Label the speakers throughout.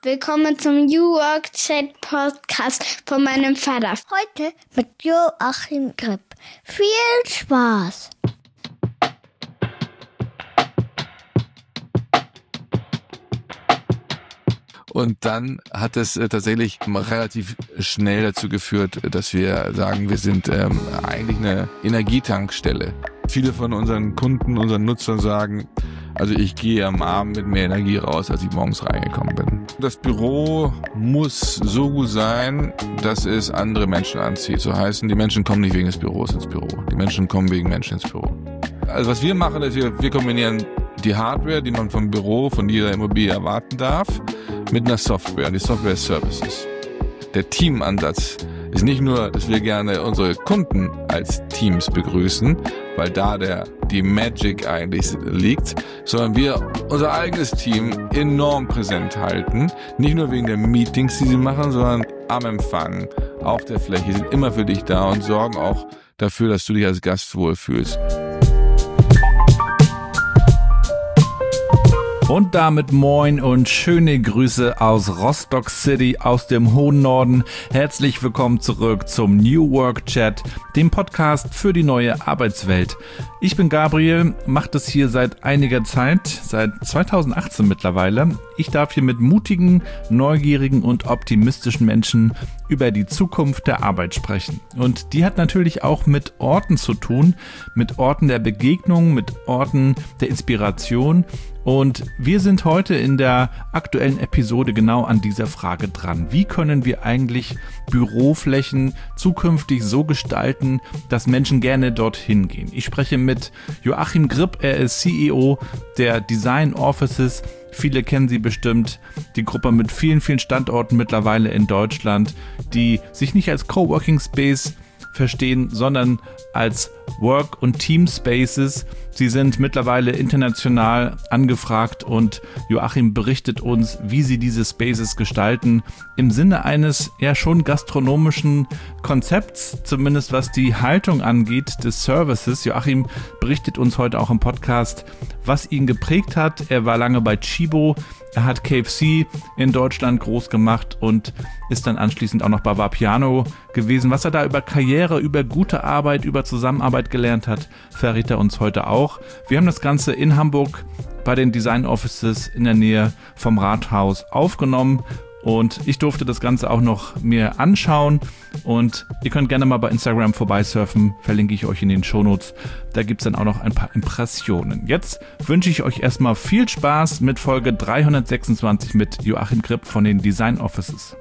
Speaker 1: Willkommen zum New Work Chat Podcast von meinem Vater.
Speaker 2: Heute mit Joachim Gripp. Viel Spaß!
Speaker 3: Und dann hat es tatsächlich relativ schnell dazu geführt, dass wir sagen, wir sind eigentlich eine Energietankstelle. Viele von unseren Kunden, unseren Nutzern sagen, also ich gehe am Abend mit mehr Energie raus, als ich morgens reingekommen bin. Das Büro muss so gut sein, dass es andere Menschen anzieht. So heißen, die Menschen kommen nicht wegen des Büros ins Büro. Die Menschen kommen wegen Menschen ins Büro. Also was wir machen, ist, wir kombinieren die Hardware, die man vom Büro, von jeder Immobilie erwarten darf, mit einer Software. Die Software ist Services. Der Teamansatz ist nicht nur, dass wir gerne unsere Kunden als Teams begrüßen, weil da die Magic eigentlich liegt, sondern wir unser eigenes Team enorm präsent halten. Nicht nur wegen der Meetings, die sie machen, sondern am Empfang, auf der Fläche. Sie sind immer für dich da und sorgen auch dafür, dass du dich als Gast wohlfühlst.
Speaker 4: Und damit moin und schöne Grüße aus Rostock City, aus dem hohen Norden. Herzlich willkommen zurück zum New Work Chat, dem Podcast für die neue Arbeitswelt. Ich bin Gabriel, mache das hier seit einiger Zeit, seit 2018 mittlerweile. Ich darf hier mit mutigen, neugierigen und optimistischen Menschen über die Zukunft der Arbeit sprechen. Und die hat natürlich auch mit Orten zu tun, mit Orten der Begegnung, mit Orten der Inspiration. Und wir sind heute in der aktuellen Episode genau an dieser Frage dran. Wie können wir eigentlich Büroflächen zukünftig so gestalten, dass Menschen gerne dorthin gehen? Ich spreche mit Joachim Gripp, er ist CEO der Design Offices. Viele kennen sie bestimmt, die Gruppe mit vielen, vielen Standorten mittlerweile in Deutschland, die sich nicht als Coworking Space verstehen, sondern als Work- und Team-Spaces. Sie sind mittlerweile international angefragt und Joachim berichtet uns, wie sie diese Spaces gestalten, im Sinne eines ja schon gastronomischen Konzepts, zumindest was die Haltung angeht des Services. Joachim berichtet uns heute auch im Podcast, was ihn geprägt hat. Er war lange bei Chibo, er hat KFC in Deutschland groß gemacht und ist dann anschließend auch noch bei Vapiano gewesen. Was er da über Karriere, über gute Arbeit, über Zusammenarbeit gelernt hat, verrät er uns heute auch. Wir haben das Ganze in Hamburg bei den Design Offices in der Nähe vom Rathaus aufgenommen. Und ich durfte das Ganze auch noch mir anschauen und ihr könnt gerne mal bei Instagram vorbeisurfen, verlinke ich euch in den Shownotes. Da gibt's dann auch noch ein paar Impressionen. Jetzt wünsche ich euch erstmal viel Spaß mit Folge 326 mit Joachim Gripp von den Design Offices.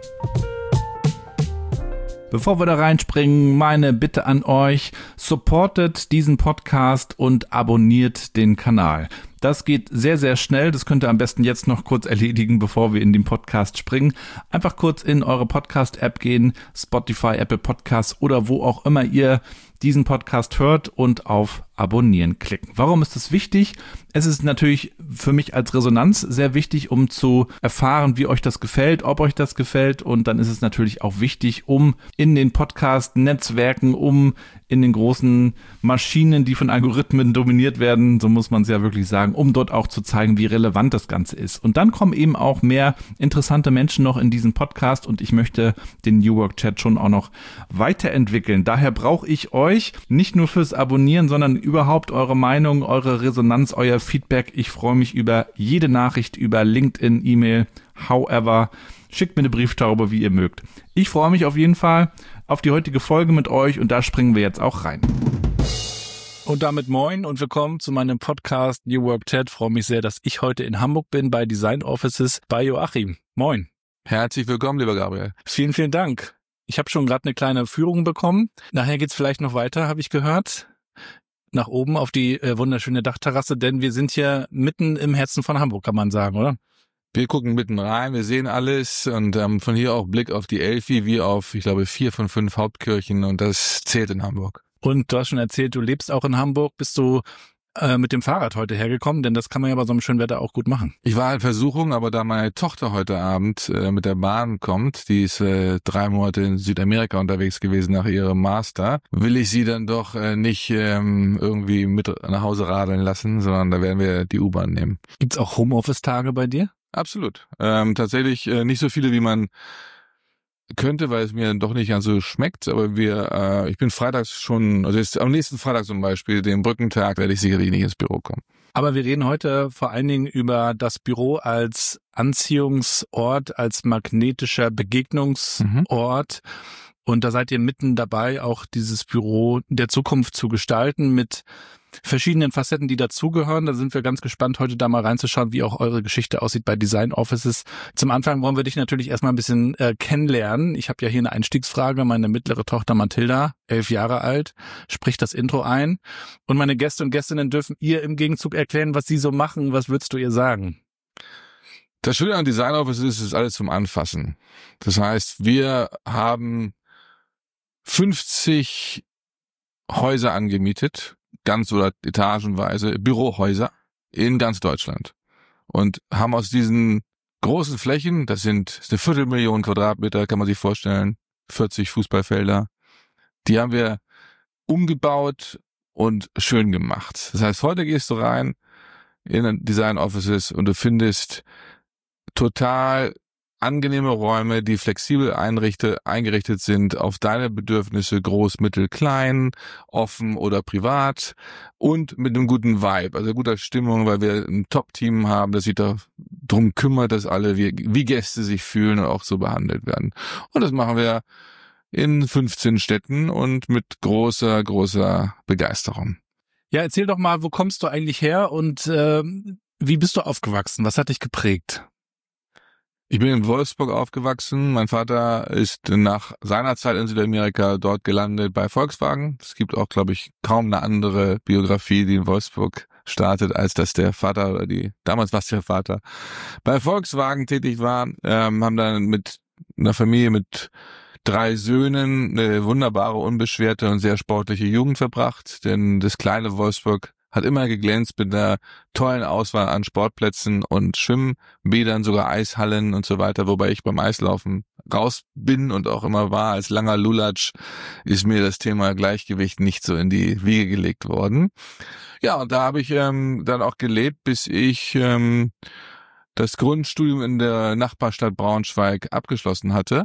Speaker 4: Bevor wir da reinspringen, meine Bitte an euch, supportet diesen Podcast und abonniert den Kanal. Das geht sehr, sehr schnell. Das könnt ihr am besten jetzt noch kurz erledigen, bevor wir in den Podcast springen. Einfach kurz in eure Podcast-App gehen, Spotify, Apple Podcasts oder wo auch immer ihr diesen Podcast hört und auf Abonnieren klicken. Warum ist das wichtig? Es ist natürlich für mich als Resonanz sehr wichtig, um zu erfahren, wie euch das gefällt, ob euch das gefällt. Und dann ist es natürlich auch wichtig, um in den Podcast-Netzwerken, um in den großen Maschinen, die von Algorithmen dominiert werden, so muss man es ja wirklich sagen, um dort auch zu zeigen, wie relevant das Ganze ist. Und dann kommen eben auch mehr interessante Menschen noch in diesen Podcast und ich möchte den New Work Chat schon auch noch weiterentwickeln. Daher brauche ich euch nicht nur fürs Abonnieren, sondern überhaupt eure Meinung, eure Resonanz, euer Feedback. Ich freue mich über jede Nachricht, über LinkedIn, E-Mail, however. Schickt mir eine Brieftaube, wie ihr mögt. Ich freue mich auf jeden Fall auf die heutige Folge mit euch und da springen wir jetzt auch rein. Und damit moin und willkommen zu meinem Podcast New Work Chat. Ich freue mich sehr, dass ich heute in Hamburg bin bei Design Offices bei Joachim. Moin.
Speaker 3: Herzlich willkommen, lieber Gabriel.
Speaker 4: Vielen, vielen Dank. Ich habe schon gerade eine kleine Führung bekommen. Nachher geht's vielleicht noch weiter, habe ich gehört. Nach oben auf die wunderschöne Dachterrasse, denn wir sind hier mitten im Herzen von Hamburg, kann man sagen, oder?
Speaker 3: Wir gucken mitten rein, wir sehen alles und von hier auch Blick auf die Elfi wie auf, ich glaube, 4 von 5 Hauptkirchen und das zählt in Hamburg.
Speaker 4: Und du hast schon erzählt, du lebst auch in Hamburg. Bist du mit dem Fahrrad heute hergekommen? Denn das kann man ja bei so einem schönen Wetter auch gut machen.
Speaker 3: Ich war in Versuchung, aber da meine Tochter heute Abend mit der Bahn kommt, die ist 3 Monate in Südamerika unterwegs gewesen nach ihrem Master, will ich sie dann doch nicht irgendwie mit nach Hause radeln lassen, sondern da werden wir die U-Bahn nehmen.
Speaker 4: Gibt's auch Homeoffice-Tage bei dir?
Speaker 3: Absolut. Tatsächlich nicht so viele, wie man könnte, weil es mir dann doch nicht ganz so schmeckt, aber ich bin freitags schon, also jetzt am nächsten Freitag zum Beispiel, den Brückentag, werde ich sicherlich nicht ins Büro kommen.
Speaker 4: Aber wir reden heute vor allen Dingen über das Büro als Anziehungsort, als magnetischer Begegnungsort. Und da seid ihr mitten dabei, auch dieses Büro der Zukunft zu gestalten mit verschiedenen Facetten, die dazugehören. Da sind wir ganz gespannt, heute da mal reinzuschauen, wie auch eure Geschichte aussieht bei Design Offices. Zum Anfang wollen wir dich natürlich erstmal ein bisschen kennenlernen. Ich habe ja hier eine Einstiegsfrage. Meine mittlere Tochter Mathilda, 11 Jahre alt, spricht das Intro ein. Und meine Gäste und Gästinnen dürfen ihr im Gegenzug erklären, was sie so machen. Was würdest du ihr sagen?
Speaker 3: Das Schöne an Design Offices ist alles zum Anfassen. Das heißt, wir haben 50 Häuser angemietet, ganz oder etagenweise, Bürohäuser in ganz Deutschland. Und haben aus diesen großen Flächen, das sind eine 250.000 Quadratmeter, kann man sich vorstellen, 40 Fußballfelder, die haben wir umgebaut und schön gemacht. Das heißt, heute gehst du rein in Design Offices und du findest total angenehme Räume, die flexibel eingerichtet sind auf deine Bedürfnisse, groß, mittel, klein, offen oder privat und mit einem guten Vibe, also guter Stimmung, weil wir ein Top-Team haben, das sich darum kümmert, dass alle wie Gäste sich fühlen und auch so behandelt werden. Und das machen wir in 15 Städten und mit großer Begeisterung.
Speaker 4: Ja, erzähl doch mal, wo kommst du eigentlich her und wie bist du aufgewachsen? Was hat dich geprägt?
Speaker 3: Ich bin in Wolfsburg aufgewachsen. Mein Vater ist nach seiner Zeit in Südamerika dort gelandet bei Volkswagen. Es gibt auch, glaube ich, kaum eine andere Biografie, die in Wolfsburg startet, als dass der Vater oder damals war es der Vater, bei Volkswagen tätig war. Haben dann mit einer Familie mit 3 Söhnen eine wunderbare, unbeschwerte und sehr sportliche Jugend verbracht. Denn das kleine Wolfsburg hat immer geglänzt mit einer tollen Auswahl an Sportplätzen und Schwimmbädern, sogar Eishallen und so weiter, wobei ich beim Eislaufen raus bin und auch immer war. Als langer Lulatsch ist mir das Thema Gleichgewicht nicht so in die Wiege gelegt worden. Ja, und da habe ich dann auch gelebt, bis ich das Grundstudium in der Nachbarstadt Braunschweig abgeschlossen hatte.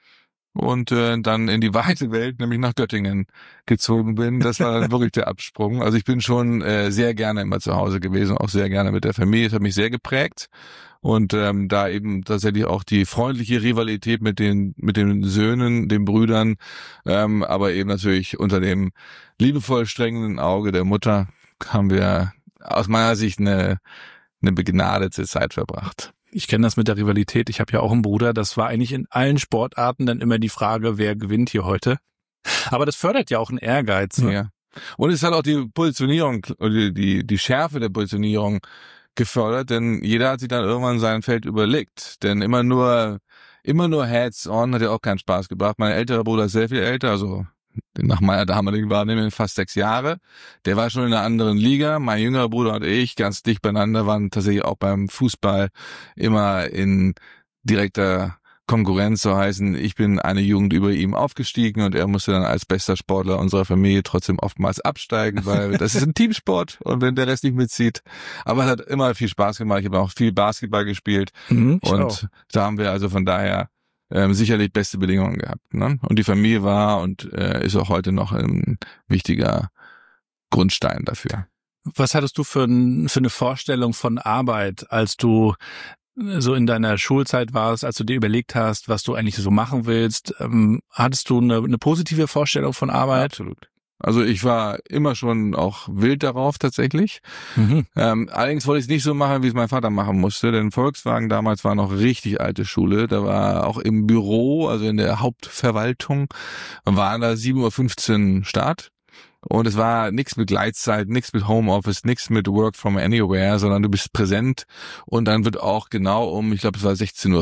Speaker 3: Und dann in die weite Welt, nämlich nach Göttingen gezogen bin. Das war dann wirklich der Absprung. Also ich bin schon sehr gerne immer zu Hause gewesen, auch sehr gerne mit der Familie. Das hat mich sehr geprägt. Und da eben tatsächlich auch die freundliche Rivalität mit den Söhnen, den Brüdern, aber eben natürlich unter dem liebevoll strengenden Auge der Mutter haben wir aus meiner Sicht eine begnadete Zeit verbracht.
Speaker 4: Ich kenne das mit der Rivalität. Ich habe ja auch einen Bruder. Das war eigentlich in allen Sportarten dann immer die Frage, wer gewinnt hier heute. Aber das fördert ja auch einen Ehrgeiz. Ne?
Speaker 3: Ja. Und es hat auch die Positionierung, die Schärfe der Positionierung gefördert, denn jeder hat sich dann irgendwann sein Feld überlegt. Denn immer nur Heads-on hat ja auch keinen Spaß gebracht. Mein älterer Bruder ist sehr viel älter, also nach meiner damaligen Wahrnehmung fast 6 Jahre. Der war schon in einer anderen Liga. Mein jüngerer Bruder und ich, ganz dicht beieinander, waren tatsächlich auch beim Fußball immer in direkter Konkurrenz, so heißen. Ich bin eine Jugend über ihm aufgestiegen und er musste dann als bester Sportler unserer Familie trotzdem oftmals absteigen, weil das ist ein Teamsport und wenn der Rest nicht mitzieht. Aber es hat immer viel Spaß gemacht. Ich habe auch viel Basketball gespielt und da haben wir also von daher sicherlich beste Bedingungen gehabt. Ne? Und die Familie war und ist auch heute noch ein wichtiger Grundstein dafür.
Speaker 4: Was hattest du für eine Vorstellung von Arbeit, als du so in deiner Schulzeit warst, als du dir überlegt hast, was du eigentlich so machen willst? Hattest du eine positive Vorstellung von Arbeit?
Speaker 3: Absolut. Also ich war immer schon auch wild darauf tatsächlich. Allerdings wollte ich es nicht so machen, wie es mein Vater machen musste, denn Volkswagen damals war noch richtig alte Schule. Da war auch im Büro, also in der Hauptverwaltung, waren da 7:15 Uhr Start. Und es war nichts mit Gleitzeit, nichts mit Homeoffice, nichts mit Work from Anywhere, sondern du bist präsent und dann wird auch genau ich glaube es war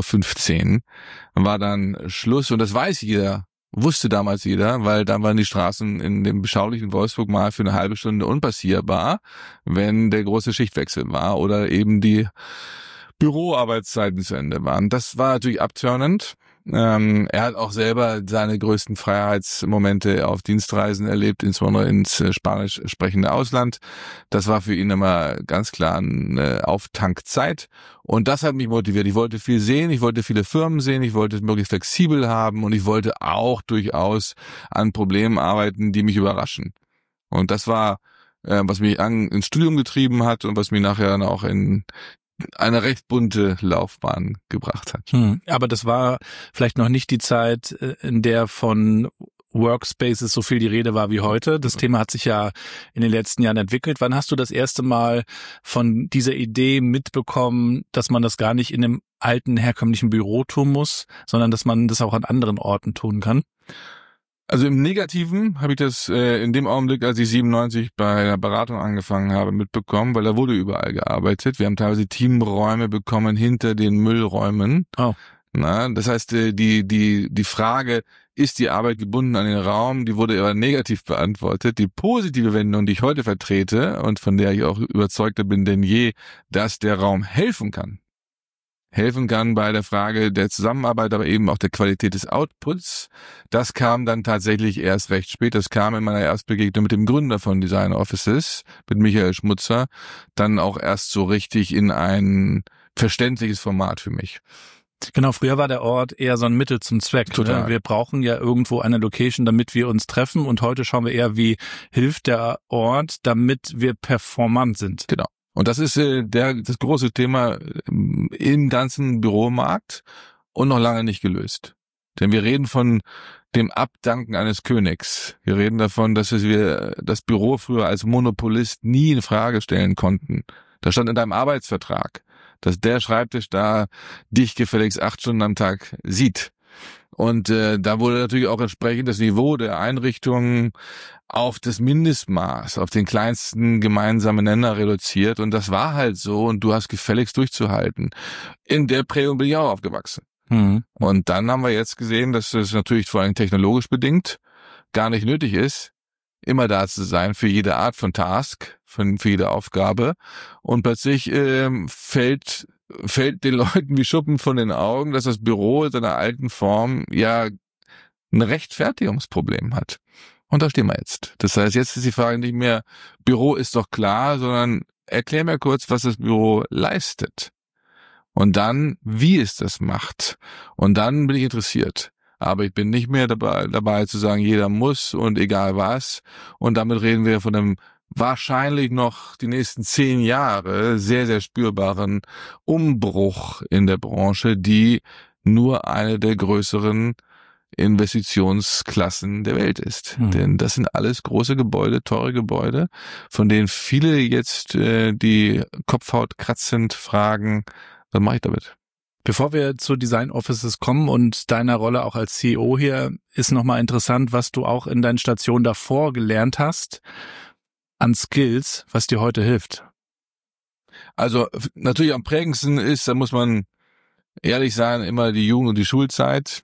Speaker 3: 16:15 Uhr, war dann Schluss und das weiß jeder. Wusste damals jeder, weil dann waren die Straßen in dem beschaulichen Wolfsburg mal für eine halbe Stunde unpassierbar, wenn der große Schichtwechsel war oder eben die Büroarbeitszeiten zu Ende waren. Das war natürlich abturnend. Er hat auch selber seine größten Freiheitsmomente auf Dienstreisen erlebt, insbesondere ins spanisch sprechende Ausland. Das war für ihn immer ganz klar eine Auftankzeit. Und das hat mich motiviert. Ich wollte viel sehen, ich wollte viele Firmen sehen, ich wollte es möglichst flexibel haben und ich wollte auch durchaus an Problemen arbeiten, die mich überraschen. Und das war, was mich ins Studium getrieben hat und was mich nachher dann auch in eine recht bunte Laufbahn gebracht hat.
Speaker 4: Aber das war vielleicht noch nicht die Zeit, in der von Workspaces so viel die Rede war wie heute. Das Thema hat sich ja in den letzten Jahren entwickelt. Wann hast du das erste Mal von dieser Idee mitbekommen, dass man das gar nicht in einem alten, herkömmlichen Büro tun muss, sondern dass man das auch an anderen Orten tun kann?
Speaker 3: Also im Negativen habe ich das in dem Augenblick, als ich 97 bei der Beratung angefangen habe, mitbekommen, weil da wurde überall gearbeitet. Wir haben teilweise Teamräume bekommen hinter den Müllräumen.
Speaker 4: Oh.
Speaker 3: Das heißt, die Frage, ist die Arbeit gebunden an den Raum, die wurde aber negativ beantwortet. Die positive Wendung, die ich heute vertrete und von der ich auch überzeugter bin denn je, dass der Raum helfen kann bei der Frage der Zusammenarbeit, aber eben auch der Qualität des Outputs. Das kam dann tatsächlich erst recht spät. Das kam in meiner Erstbegegnung mit dem Gründer von Design Offices, mit Michael Schmutzer, dann auch erst so richtig in ein verständliches Format für mich.
Speaker 4: Genau, früher war der Ort eher so ein Mittel zum Zweck.
Speaker 3: Total.
Speaker 4: Ne? Wir brauchen ja irgendwo eine Location, damit wir uns treffen und heute schauen wir eher, wie hilft der Ort, damit wir performant sind.
Speaker 3: Genau. Und das ist das große Thema im ganzen Büromarkt und noch lange nicht gelöst. Denn wir reden von dem Abdanken eines Königs. Wir reden davon, dass wir das Büro früher als Monopolist nie in Frage stellen konnten. Da stand in deinem Arbeitsvertrag, dass der Schreibtisch da dich gefälligst 8 Stunden am Tag sieht. Und da wurde natürlich auch entsprechend das Niveau der Einrichtungen auf das Mindestmaß, auf den kleinsten gemeinsamen Nenner reduziert. Und das war halt so und du hast gefälligst durchzuhalten. In der Prägung bin ich auch aufgewachsen. Und dann haben wir jetzt gesehen, dass es natürlich vor allem technologisch bedingt gar nicht nötig ist, immer da zu sein für jede Art von Task, für jede Aufgabe. Und plötzlich fällt den Leuten wie Schuppen von den Augen, dass das Büro in seiner alten Form ja ein Rechtfertigungsproblem hat. Und da stehen wir jetzt. Das heißt, jetzt ist die Frage nicht mehr, Büro ist doch klar, sondern erklär mir kurz, was das Büro leistet. Und dann, wie es das macht. Und dann bin ich interessiert. Aber ich bin nicht mehr dabei zu sagen, jeder muss und egal was. Und damit reden wir von einem wahrscheinlich noch die nächsten 10 Jahre sehr, sehr spürbaren Umbruch in der Branche, die nur eine der größeren Investitionsklassen der Welt ist. Denn das sind alles große Gebäude, teure Gebäude, von denen viele jetzt die Kopfhaut kratzend fragen, was mache ich damit?
Speaker 4: Bevor wir zu Design Offices kommen und deiner Rolle auch als CEO hier, ist nochmal interessant, was du auch in deinen Stationen davor gelernt hast an Skills, was dir heute hilft.
Speaker 3: Also natürlich am prägendsten ist, da muss man ehrlich sein, immer die Jugend- und die Schulzeit.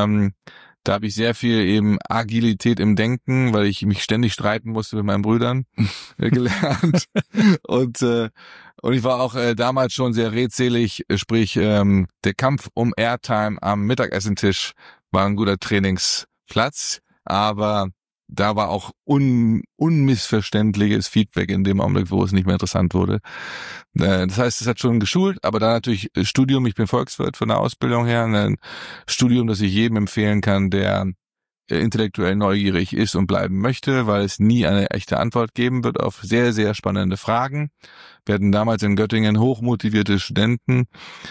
Speaker 3: Da habe ich sehr viel eben Agilität im Denken, weil ich mich ständig streiten musste mit meinen Brüdern gelernt. Und ich war auch damals schon sehr redselig, sprich der Kampf um Airtime am Mittagessentisch war ein guter Trainingsplatz, aber da war auch unmissverständliches Feedback in dem Augenblick, wo es nicht mehr interessant wurde. Das heißt, es hat schon geschult, aber dann natürlich Studium. Ich bin Volkswirt von der Ausbildung her. Ein Studium, das ich jedem empfehlen kann, der intellektuell neugierig ist und bleiben möchte, weil es nie eine echte Antwort geben wird auf sehr, sehr spannende Fragen. Wir hatten damals in Göttingen hochmotivierte Studenten,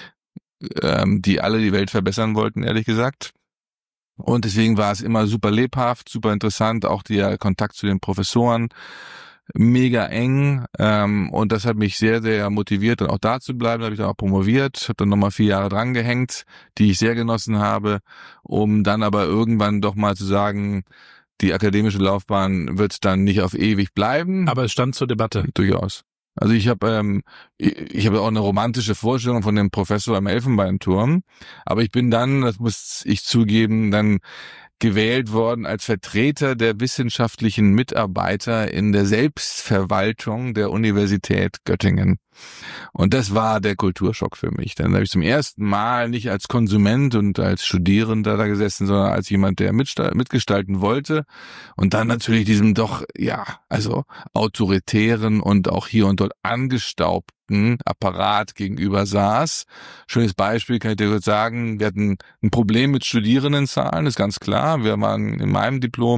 Speaker 3: die alle die Welt verbessern wollten, ehrlich gesagt. Und deswegen war es immer super lebhaft, super interessant, auch der Kontakt zu den Professoren, mega eng. Und das hat mich sehr, sehr motiviert, dann auch da zu bleiben. Da habe ich dann auch promoviert, habe dann nochmal 4 Jahre dran gehängt, die ich sehr genossen habe, um dann aber irgendwann doch mal zu sagen, die akademische Laufbahn wird dann nicht auf ewig bleiben.
Speaker 4: Aber es stand zur Debatte.
Speaker 3: Durchaus. Also ich habe auch eine romantische Vorstellung von dem Professor am Elfenbeinturm, aber ich bin dann, das muss ich zugeben, dann gewählt worden als Vertreter der wissenschaftlichen Mitarbeiter in der Selbstverwaltung der Universität Göttingen. Und das war der Kulturschock für mich. Dann habe ich zum ersten Mal nicht als Konsument und als Studierender da gesessen, sondern als jemand, der mitgestalten wollte. Und dann natürlich diesem doch, also autoritären und auch hier und dort angestaubten Apparat gegenüber saß. Schönes Beispiel kann ich dir kurz sagen. Wir hatten ein Problem mit Studierendenzahlen, ist ganz klar. Wir waren in meinem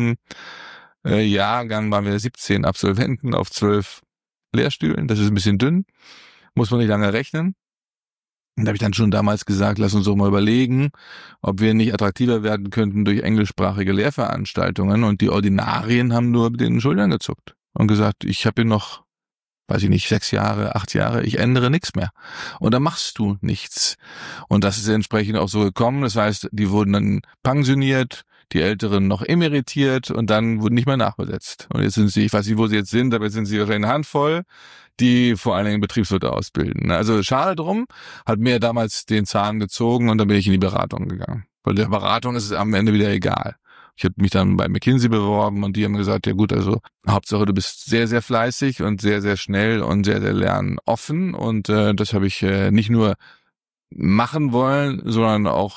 Speaker 3: Jahrgang waren wir 17 Absolventen auf 12 Lehrstühlen. Das ist ein bisschen dünn. Muss man nicht lange rechnen. Und da habe ich dann schon damals gesagt, lass uns doch mal überlegen, ob wir nicht attraktiver werden könnten durch englischsprachige Lehrveranstaltungen. Und die Ordinarien haben nur mit den Schultern gezuckt und gesagt, ich habe hier noch, 6 Jahre, 8 Jahre, ich ändere nichts mehr. Und da machst du nichts. Und das ist entsprechend auch so gekommen. Das heißt, die wurden dann pensioniert, die Älteren noch emeritiert und dann wurden nicht mehr nachbesetzt. Und jetzt sind sie, ich weiß nicht, wo sie jetzt sind, aber jetzt sind sie wahrscheinlich eine Handvoll, die vor allen Dingen Betriebswirte ausbilden. Also schade drum, hat mir damals den Zahn gezogen und dann bin ich in die Beratung gegangen. Weil der Beratung ist es am Ende wieder egal. Ich habe mich dann bei McKinsey beworben und die haben gesagt, ja gut, also Hauptsache du bist sehr, sehr fleißig und sehr, sehr schnell und sehr, sehr lernoffen und das habe ich nicht nur machen wollen, sondern auch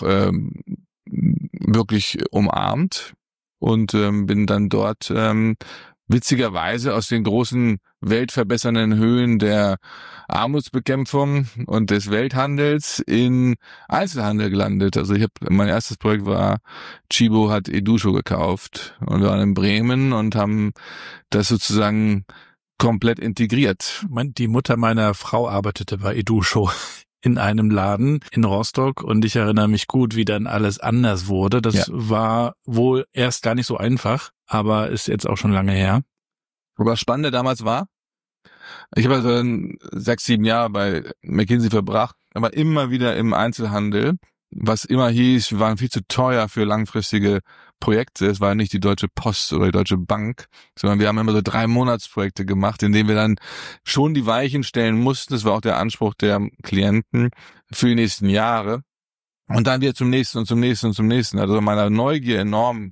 Speaker 3: wirklich umarmt und bin dann dort witzigerweise aus den großen weltverbessernden Höhen der Armutsbekämpfung und des Welthandels in Einzelhandel gelandet. Also mein erstes Projekt war, Tchibo hat Edusho gekauft und wir waren in Bremen und haben das sozusagen komplett integriert.
Speaker 4: Die Mutter meiner Frau arbeitete bei Edusho in einem Laden in Rostock und ich erinnere mich gut, wie dann alles anders wurde. Das war wohl erst gar nicht so einfach, aber ist jetzt auch schon lange her.
Speaker 3: Aber das Spannende damals war, ich habe also 6, 7 Jahre bei McKinsey verbracht, aber immer wieder im Einzelhandel, was immer hieß, wir waren viel zu teuer für langfristige Projekte. Es war nicht die Deutsche Post oder die Deutsche Bank, sondern wir haben immer so 3-Monatsprojekte gemacht, in denen wir dann schon die Weichen stellen mussten. Das war auch der Anspruch der Klienten für die nächsten Jahre. Und dann wieder zum nächsten und zum nächsten und zum nächsten. Also meiner Neugier enorm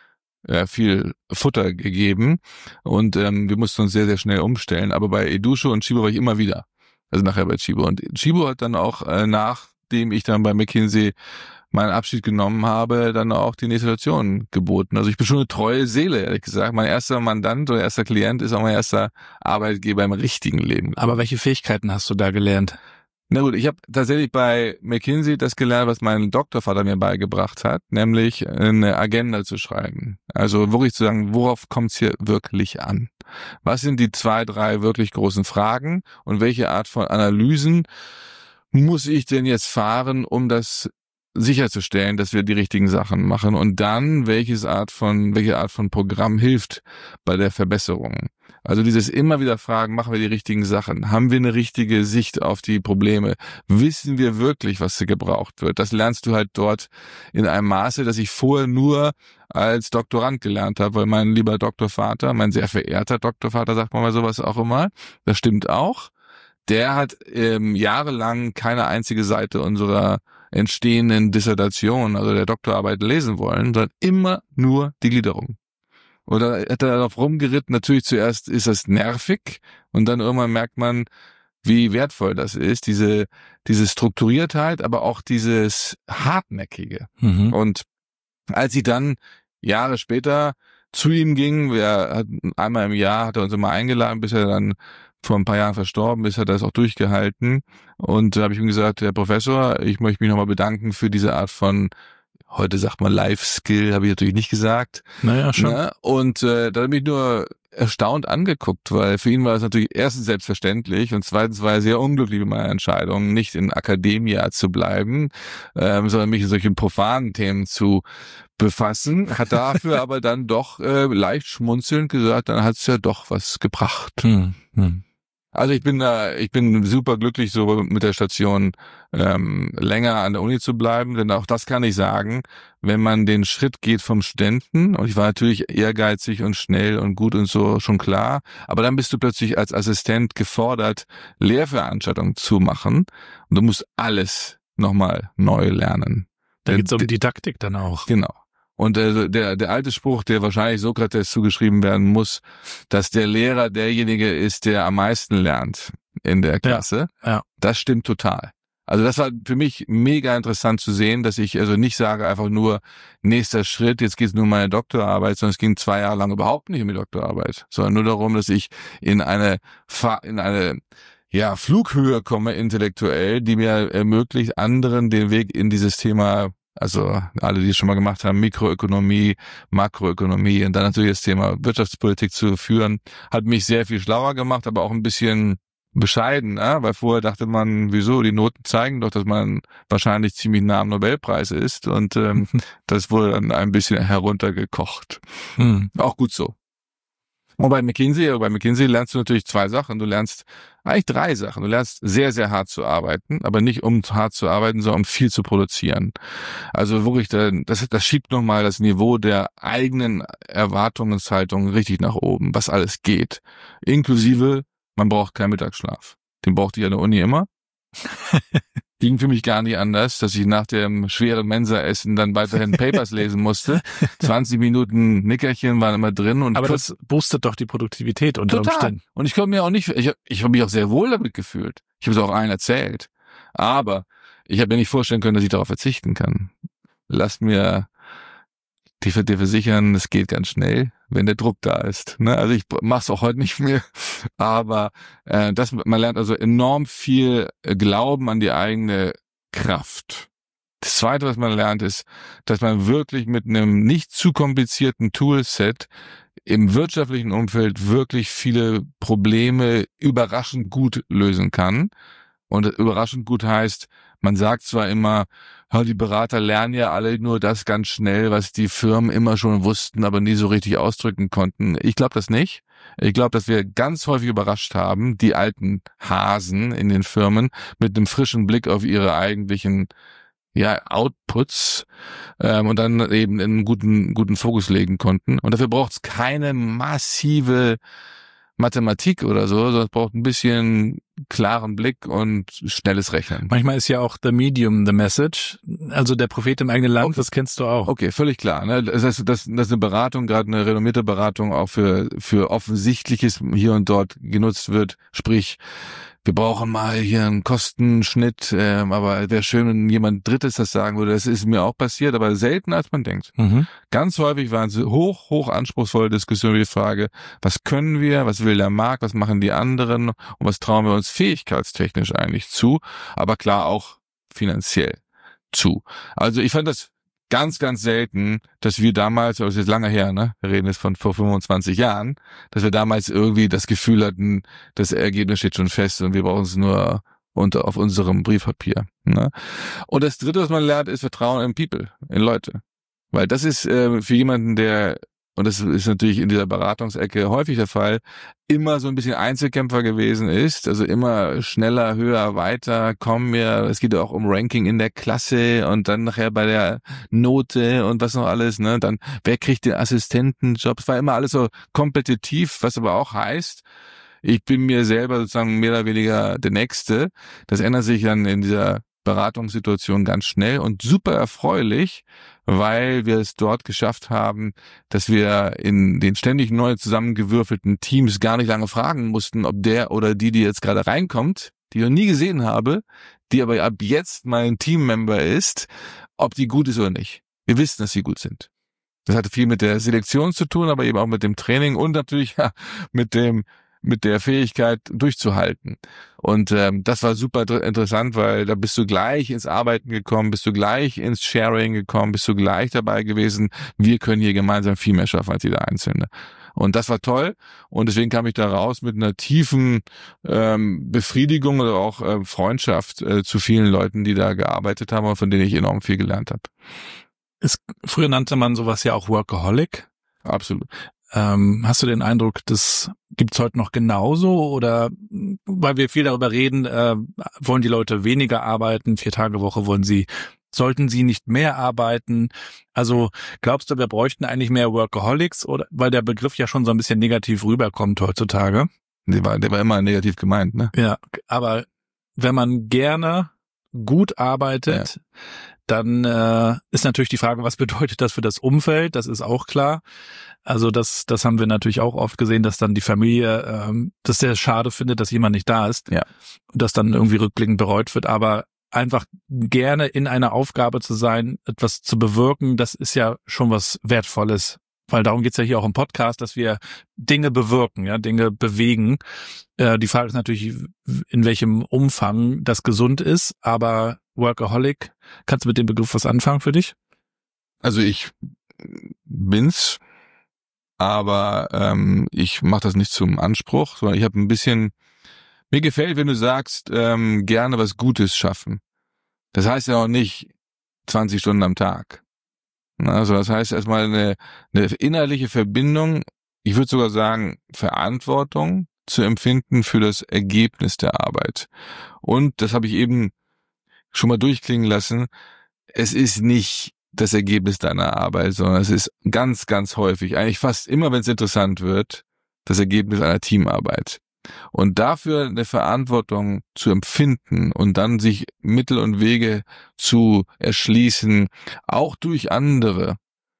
Speaker 3: viel Futter gegeben und wir mussten uns sehr, sehr schnell umstellen. Aber bei Edusho und Tchibo war ich immer wieder. Also nachher bei Tchibo. Und Tchibo hat dann auch nachdem ich dann bei McKinsey meinen Abschied genommen habe, dann auch die nächste Station geboten. Also ich bin schon eine treue Seele, ehrlich gesagt. Mein erster Mandant oder erster Klient ist auch mein erster Arbeitgeber im richtigen Leben.
Speaker 4: Aber welche Fähigkeiten hast du da gelernt?
Speaker 3: Na gut, ich habe tatsächlich bei McKinsey das gelernt, was mein Doktorvater mir beigebracht hat, nämlich eine Agenda zu schreiben. Also wirklich zu sagen, worauf kommt es hier wirklich an? Was sind die 2, 3 wirklich großen Fragen und welche Art von Analysen muss ich denn jetzt fahren, um das sicherzustellen, dass wir die richtigen Sachen machen und dann welche Art von Programm hilft bei der Verbesserung. Also dieses immer wieder fragen, machen wir die richtigen Sachen? Haben wir eine richtige Sicht auf die Probleme? Wissen wir wirklich, was gebraucht wird? Das lernst du halt dort in einem Maße, dass ich vorher nur als Doktorand gelernt habe, weil mein lieber Doktorvater, mein sehr verehrter Doktorvater, sagt man mal sowas auch immer, das stimmt auch, der hat jahrelang keine einzige Seite unserer entstehenden Dissertation, also der Doktorarbeit lesen wollen, sondern immer nur die Gliederung. Oder hat er darauf rumgeritten, natürlich zuerst ist das nervig und dann irgendwann merkt man, wie wertvoll das ist, diese Strukturiertheit, aber auch dieses Hartnäckige. Mhm. Und als ich dann Jahre später zu ihm ging, einmal im Jahr hat er uns immer eingeladen, bis er dann vor ein paar Jahren verstorben ist, hat er das auch durchgehalten. Und da habe ich ihm gesagt, Herr Professor, ich möchte mich nochmal bedanken für diese Art von, heute sagt man Life-Skill, habe ich natürlich nicht gesagt.
Speaker 4: Naja, schon.
Speaker 3: Ne? Und da habe ich mich nur erstaunt angeguckt, weil für ihn war das natürlich erstens selbstverständlich und zweitens war er sehr unglücklich mit meiner Entscheidung, nicht in Akademia zu bleiben, sondern mich in solchen profanen Themen zu befassen, hat dafür aber dann doch leicht schmunzelnd gesagt, dann hat es ja doch was gebracht. Also ich bin super glücklich, so mit der Station länger an der Uni zu bleiben, denn auch das kann ich sagen, wenn man den Schritt geht vom Studenten, und ich war natürlich ehrgeizig und schnell und gut und so, schon klar, aber dann bist du plötzlich als Assistent gefordert, Lehrveranstaltungen zu machen und du musst alles nochmal neu lernen.
Speaker 4: Da geht's um Didaktik dann auch.
Speaker 3: Genau. Und der alte Spruch, der wahrscheinlich Sokrates zugeschrieben werden muss, dass der Lehrer derjenige ist, der am meisten lernt in der Klasse, das stimmt total. Also das war für mich mega interessant zu sehen, dass ich also nicht sage einfach nur nächster Schritt, jetzt geht's nur um meine Doktorarbeit, sondern es ging 2 Jahre lang überhaupt nicht um die Doktorarbeit, sondern nur darum, dass ich in eine Flughöhe komme intellektuell, die mir ermöglicht, anderen den Weg in dieses Thema, also alle, die es schon mal gemacht haben, Mikroökonomie, Makroökonomie und dann natürlich das Thema Wirtschaftspolitik zu führen, hat mich sehr viel schlauer gemacht, aber auch ein bisschen bescheiden, weil vorher dachte man, wieso, die Noten zeigen doch, dass man wahrscheinlich ziemlich nah am Nobelpreis ist und das wurde dann ein bisschen heruntergekocht. Auch gut so. Und bei McKinsey lernst du natürlich 2 Sachen. Du lernst eigentlich 3 Sachen. Du lernst sehr, sehr hart zu arbeiten, aber nicht um hart zu arbeiten, sondern um viel zu produzieren. Also wirklich, das schiebt nochmal das Niveau der eigenen Erwartungshaltung richtig nach oben, was alles geht. Inklusive, man braucht keinen Mittagsschlaf. Den brauchte ich an der Uni immer. Ging für mich gar nicht anders, dass ich nach dem schweren Mensaessen dann weiterhin Papers lesen musste. 20 Minuten Nickerchen waren immer drin.
Speaker 5: Aber das boostet doch die Produktivität unter Umständen.
Speaker 3: Und ich konnte mir auch nicht, ich habe mich auch sehr wohl damit gefühlt. Ich habe es auch allen erzählt. Aber ich habe mir nicht vorstellen können, dass ich darauf verzichten kann. Lasst mir dir versichern, es geht ganz schnell, wenn der Druck da ist. Ne? Also ich mach's auch heute nicht mehr, aber man lernt also enorm viel Glauben an die eigene Kraft. Das Zweite, was man lernt, ist, dass man wirklich mit einem nicht zu komplizierten Toolset im wirtschaftlichen Umfeld wirklich viele Probleme überraschend gut lösen kann. Und überraschend gut heißt, man sagt zwar immer, die Berater lernen ja alle nur das ganz schnell, was die Firmen immer schon wussten, aber nie so richtig ausdrücken konnten. Ich glaube das nicht. Ich glaube, dass wir ganz häufig überrascht haben, die alten Hasen in den Firmen mit einem frischen Blick auf ihre eigentlichen Outputs und dann eben einen guten Fokus legen konnten. Und dafür braucht es keine massive Mathematik oder so, sondern es braucht ein bisschen klaren Blick und schnelles Rechnen.
Speaker 5: Manchmal ist ja auch the medium the message, also der Prophet im eigenen Land, das kennst du auch.
Speaker 3: Okay, völlig klar. Ne? Das heißt, dass eine Beratung, gerade eine renommierte Beratung, auch für Offensichtliches hier und dort genutzt wird, sprich, wir brauchen mal hier einen Kostenschnitt, aber wäre schön, wenn jemand Drittes das sagen würde. Das ist mir auch passiert, aber seltener als man denkt. Ganz häufig waren es hoch anspruchsvolle Diskussionen über die Frage, was können wir, was will der Markt, was machen die anderen und was trauen wir uns fähigkeitstechnisch eigentlich zu, aber klar auch finanziell zu. Also ich fand das ganz, ganz selten, dass wir damals, das ist jetzt lange her, ne? Wir reden jetzt von vor 25 Jahren, dass wir damals irgendwie das Gefühl hatten, das Ergebnis steht schon fest und wir brauchen es nur auf unserem Briefpapier. Ne? Und das Dritte, was man lernt, ist Vertrauen in People, in Leute. Weil das ist für jemanden, der, und das ist natürlich in dieser Beratungsecke häufig der Fall, immer so ein bisschen Einzelkämpfer gewesen ist, also immer schneller, höher, weiter, es geht ja auch um Ranking in der Klasse und dann nachher bei der Note und was noch alles, ne, dann, wer kriegt den Assistentenjob, es war immer alles so kompetitiv, was aber auch heißt, ich bin mir selber sozusagen mehr oder weniger der Nächste, das ändert sich dann in dieser Beratungssituation ganz schnell und super erfreulich, weil wir es dort geschafft haben, dass wir in den ständig neu zusammengewürfelten Teams gar nicht lange fragen mussten, ob der oder die jetzt gerade reinkommt, die ich noch nie gesehen habe, die aber ab jetzt mein Teammember ist, ob die gut ist oder nicht. Wir wissen, dass sie gut sind. Das hatte viel mit der Selektion zu tun, aber eben auch mit dem Training und natürlich mit der Fähigkeit durchzuhalten. Und das war super interessant, weil da bist du gleich ins Arbeiten gekommen, bist du gleich ins Sharing gekommen, bist du gleich dabei gewesen. Wir können hier gemeinsam viel mehr schaffen als jeder Einzelne. Und das war toll. Und deswegen kam ich da raus mit einer tiefen Befriedigung oder auch Freundschaft zu vielen Leuten, die da gearbeitet haben und von denen ich enorm viel gelernt habe.
Speaker 5: Früher nannte man sowas ja auch Workaholic.
Speaker 3: Absolut.
Speaker 5: Hast du den Eindruck, das gibt's heute noch genauso oder weil wir viel darüber reden, wollen die Leute weniger arbeiten, 4-Tage-Woche sollten sie nicht mehr arbeiten? Also glaubst du, wir bräuchten eigentlich mehr Workaholics oder weil der Begriff ja schon so ein bisschen negativ rüberkommt heutzutage?
Speaker 3: Der war immer negativ gemeint, ne?
Speaker 5: Ja, aber wenn man gerne gut arbeitet, dann ist natürlich die Frage, was bedeutet das für das Umfeld? Das ist auch klar. Also das haben wir natürlich auch oft gesehen, dass dann die Familie das sehr schade findet, dass jemand nicht da ist.
Speaker 3: Ja.
Speaker 5: Und das dann irgendwie rückblickend bereut wird. Aber einfach gerne in einer Aufgabe zu sein, etwas zu bewirken, das ist ja schon was Wertvolles. Weil darum geht's ja hier auch im Podcast, dass wir Dinge bewirken, ja, Dinge bewegen. Die Frage ist natürlich, in welchem Umfang das gesund ist, aber Workaholic, kannst du mit dem Begriff was anfangen für dich?
Speaker 3: Also ich bin's, aber ich mache das nicht zum Anspruch, sondern ich habe ein bisschen, mir gefällt, wenn du sagst, gerne was Gutes schaffen. Das heißt ja auch nicht 20 Stunden am Tag. Also das heißt erstmal eine innerliche Verbindung, ich würde sogar sagen Verantwortung zu empfinden für das Ergebnis der Arbeit. Und das habe ich eben schon mal durchklingen lassen, es ist nicht das Ergebnis deiner Arbeit, sondern es ist ganz, ganz häufig, eigentlich fast immer, wenn es interessant wird, das Ergebnis einer Teamarbeit. Und dafür eine Verantwortung zu empfinden und dann sich Mittel und Wege zu erschließen, auch durch andere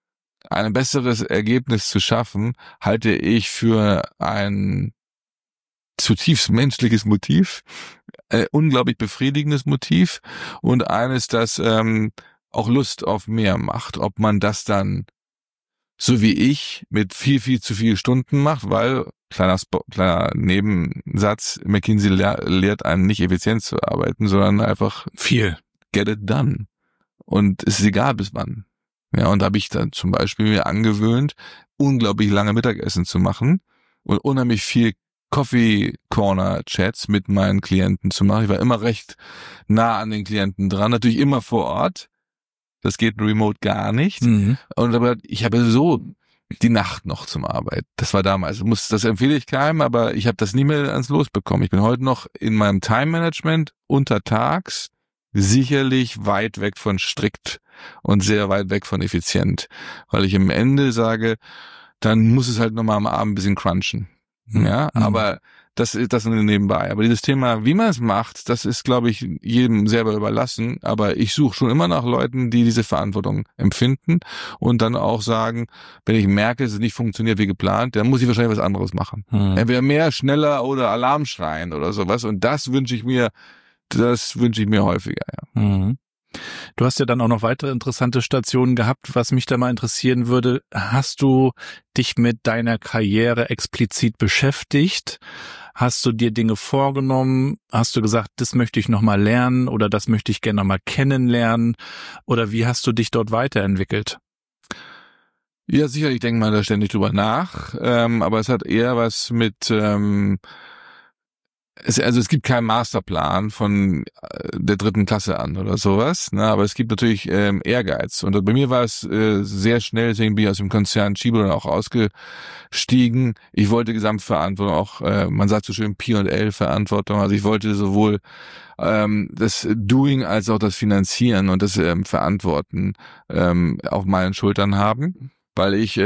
Speaker 3: ein besseres Ergebnis zu schaffen, halte ich für ein zutiefst menschliches Motiv, unglaublich befriedigendes Motiv und eines, das auch Lust auf mehr macht. Ob man das dann so wie ich mit viel, viel zu viel Stunden macht, weil kleiner Nebensatz, McKinsey lehrt einen nicht effizient zu arbeiten, sondern einfach
Speaker 5: viel.
Speaker 3: Get it done. Und es ist egal bis wann. Ja, und da habe ich dann zum Beispiel mir angewöhnt, unglaublich lange Mittagessen zu machen und unheimlich viel Coffee Corner Chats mit meinen Klienten zu machen. Ich war immer recht nah an den Klienten dran, natürlich immer vor Ort. Das geht remote gar nicht.
Speaker 5: Mhm.
Speaker 3: Und aber ich habe so die Nacht noch zum Arbeiten. Das war damals. Das empfehle ich keinem, aber ich habe das nie mehr ans Los bekommen. Ich bin heute noch in meinem Time-Management untertags sicherlich weit weg von strikt und sehr weit weg von effizient. Weil ich am Ende sage, dann muss es halt nochmal am Abend ein bisschen crunchen. Ja, aber das nebenbei. Aber dieses Thema, wie man es macht, das ist, glaube ich, jedem selber überlassen. Aber ich suche schon immer nach Leuten, die diese Verantwortung empfinden und dann auch sagen, wenn ich merke, dass es nicht funktioniert wie geplant, dann muss ich wahrscheinlich was anderes machen. Entweder mehr, schneller oder Alarm schreien oder sowas. Und das wünsche ich mir häufiger, ja.
Speaker 5: Mhm. Du hast ja dann auch noch weitere interessante Stationen gehabt. Was mich da mal interessieren würde, hast du dich mit deiner Karriere explizit beschäftigt? Hast du dir Dinge vorgenommen? Hast du gesagt, das möchte ich noch mal lernen oder das möchte ich gerne noch mal kennenlernen? Oder wie hast du dich dort weiterentwickelt?
Speaker 3: Ja, sicher, ich denke mal da ständig drüber nach. Aber es hat eher was mit... Es gibt keinen Masterplan von der 3. Klasse an oder sowas, ne? Aber es gibt natürlich Ehrgeiz. Und bei mir war es sehr schnell, deswegen bin ich aus dem Konzern Schiebel auch ausgestiegen. Ich wollte Gesamtverantwortung, auch man sagt so schön P&L-Verantwortung. Also ich wollte sowohl das Doing als auch das Finanzieren und das Verantworten auf meinen Schultern haben, weil ich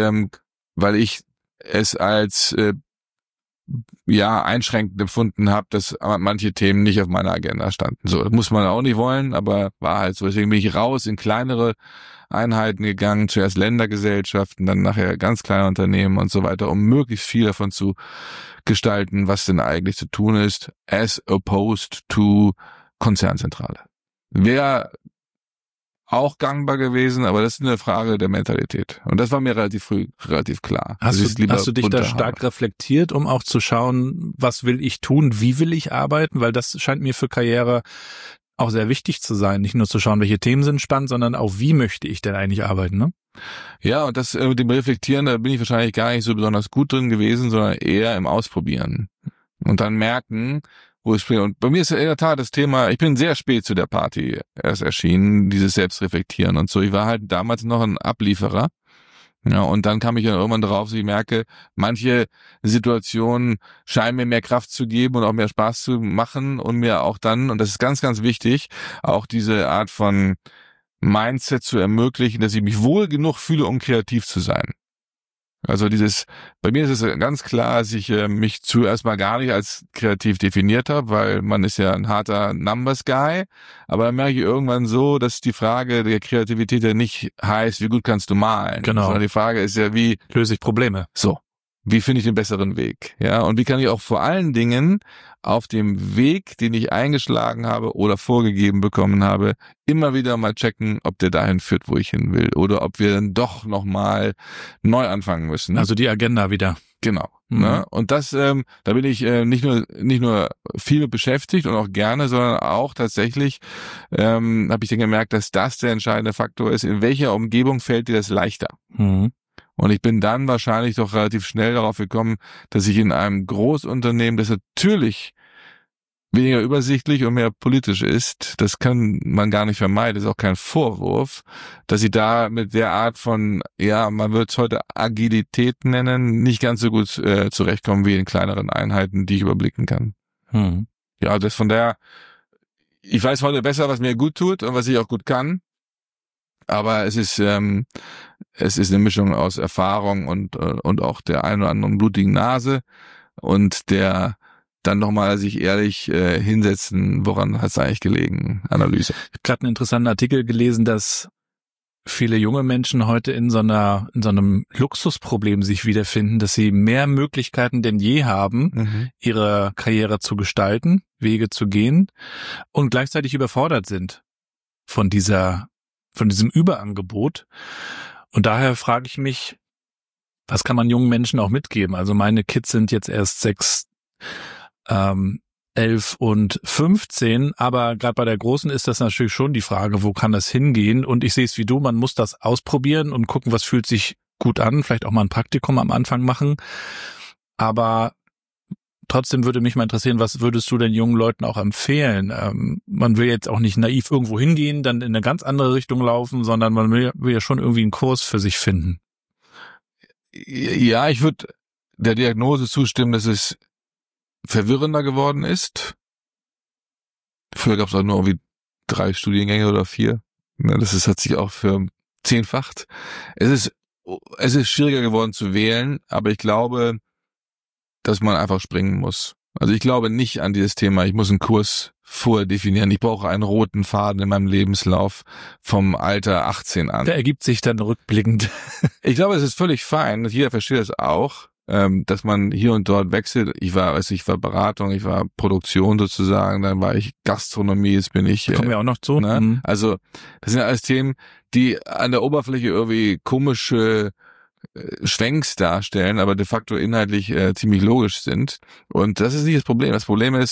Speaker 3: es als einschränkend empfunden habe, dass manche Themen nicht auf meiner Agenda standen. So, das muss man auch nicht wollen, aber war halt so. Deswegen bin ich raus in kleinere Einheiten gegangen, zuerst Ländergesellschaften, dann nachher ganz kleine Unternehmen und so weiter, um möglichst viel davon zu gestalten, was denn eigentlich zu tun ist, as opposed to Konzernzentrale. Wäre auch gangbar gewesen, aber das ist eine Frage der Mentalität. Und das war mir relativ früh relativ klar.
Speaker 5: Hast du dich da stark reflektiert, um auch zu schauen, was will ich tun, wie will ich arbeiten? Weil das scheint mir für Karriere auch sehr wichtig zu sein. Nicht nur zu schauen, welche Themen sind spannend, sondern auch, wie möchte ich denn eigentlich arbeiten, ne?
Speaker 3: Ja, und das mit dem Reflektieren, da bin ich wahrscheinlich gar nicht so besonders gut drin gewesen, sondern eher im Ausprobieren. Und dann merken, wo es spielt. Und bei mir ist in der Tat das Thema, ich bin sehr spät zu der Party erst erschienen, dieses Selbstreflektieren und so. Ich war halt damals noch ein Ablieferer. Ja, und dann kam ich dann irgendwann drauf, dass ich merke, manche Situationen scheinen mir mehr Kraft zu geben und auch mehr Spaß zu machen und mir auch dann, und das ist ganz, ganz wichtig, auch diese Art von Mindset zu ermöglichen, dass ich mich wohl genug fühle, um kreativ zu sein. Also bei mir ist es ganz klar, dass ich mich zuerst mal gar nicht als kreativ definiert habe, weil man ist ja ein harter Numbers-Guy. Aber dann merke ich irgendwann so, dass die Frage der Kreativität ja nicht heißt, wie gut kannst du malen.
Speaker 5: Genau.
Speaker 3: Sondern die Frage ist ja, wie
Speaker 5: löse ich Probleme.
Speaker 3: So, wie finde ich den besseren Weg? Ja, und wie kann ich auch vor allen Dingen auf dem Weg, den ich eingeschlagen habe oder vorgegeben bekommen habe, immer wieder mal checken, ob der dahin führt, wo ich hin will, oder ob wir dann doch nochmal neu anfangen müssen.
Speaker 5: Also die Agenda wieder.
Speaker 3: Genau. Ne? Und das, da bin ich nicht nur viel mit beschäftigt und auch gerne, sondern auch tatsächlich habe ich dann gemerkt, dass das der entscheidende Faktor ist. In welcher Umgebung fällt dir das leichter?
Speaker 5: Mhm.
Speaker 3: Und ich bin dann wahrscheinlich doch relativ schnell darauf gekommen, dass ich in einem Großunternehmen, das natürlich weniger übersichtlich und mehr politisch ist, das kann man gar nicht vermeiden, das ist auch kein Vorwurf, dass ich da mit der Art von, ja, man wird es heute Agilität nennen, nicht ganz so gut zurechtkommen wie in kleineren Einheiten, die ich überblicken kann. Ja, das von daher, ich weiß heute besser, was mir gut tut und was ich auch gut kann. Aber es ist eine Mischung aus Erfahrung und auch der ein oder anderen blutigen Nase und der dann nochmal sich ehrlich hinsetzen, woran hat es eigentlich gelegen, Analyse.
Speaker 5: Ich habe gerade einen interessanten Artikel gelesen, dass viele junge Menschen heute in so einem Luxusproblem sich wiederfinden, dass sie mehr Möglichkeiten denn je haben, ihre Karriere zu gestalten, Wege zu gehen und gleichzeitig überfordert sind von diesem Überangebot. Und daher frage ich mich, was kann man jungen Menschen auch mitgeben? Also meine Kids sind jetzt erst 6, 11 und 15, aber gerade bei der Großen ist das natürlich schon die Frage, wo kann das hingehen? Und ich sehe es wie du, man muss das ausprobieren und gucken, was fühlt sich gut an, vielleicht auch mal ein Praktikum am Anfang machen. Aber trotzdem würde mich mal interessieren, was würdest du den jungen Leuten auch empfehlen? Man will jetzt auch nicht naiv irgendwo hingehen, dann in eine ganz andere Richtung laufen, sondern man will ja schon irgendwie einen Kurs für sich finden.
Speaker 3: Ja, ich würde der Diagnose zustimmen, dass es verwirrender geworden ist. Früher gab es auch nur irgendwie 3 Studiengänge oder 4. Hat sich auch verzehnfacht. Es ist schwieriger geworden zu wählen, aber ich glaube, dass man einfach springen muss. Also ich glaube nicht an dieses Thema, ich muss einen Kurs vorher definieren. Ich brauche einen roten Faden in meinem Lebenslauf vom Alter 18 an.
Speaker 5: Der ergibt sich dann rückblickend.
Speaker 3: Ich glaube, es ist völlig fein, jeder versteht das auch, dass man hier und dort wechselt. Ich war Beratung, ich war Produktion sozusagen, dann war ich Gastronomie, jetzt bin ich...
Speaker 5: Kommen wir auch noch zu.
Speaker 3: Ne? Also das sind alles Themen, die an der Oberfläche irgendwie komische Schwenks darstellen, aber de facto inhaltlich ziemlich logisch sind. Und das ist nicht das Problem. Das Problem ist,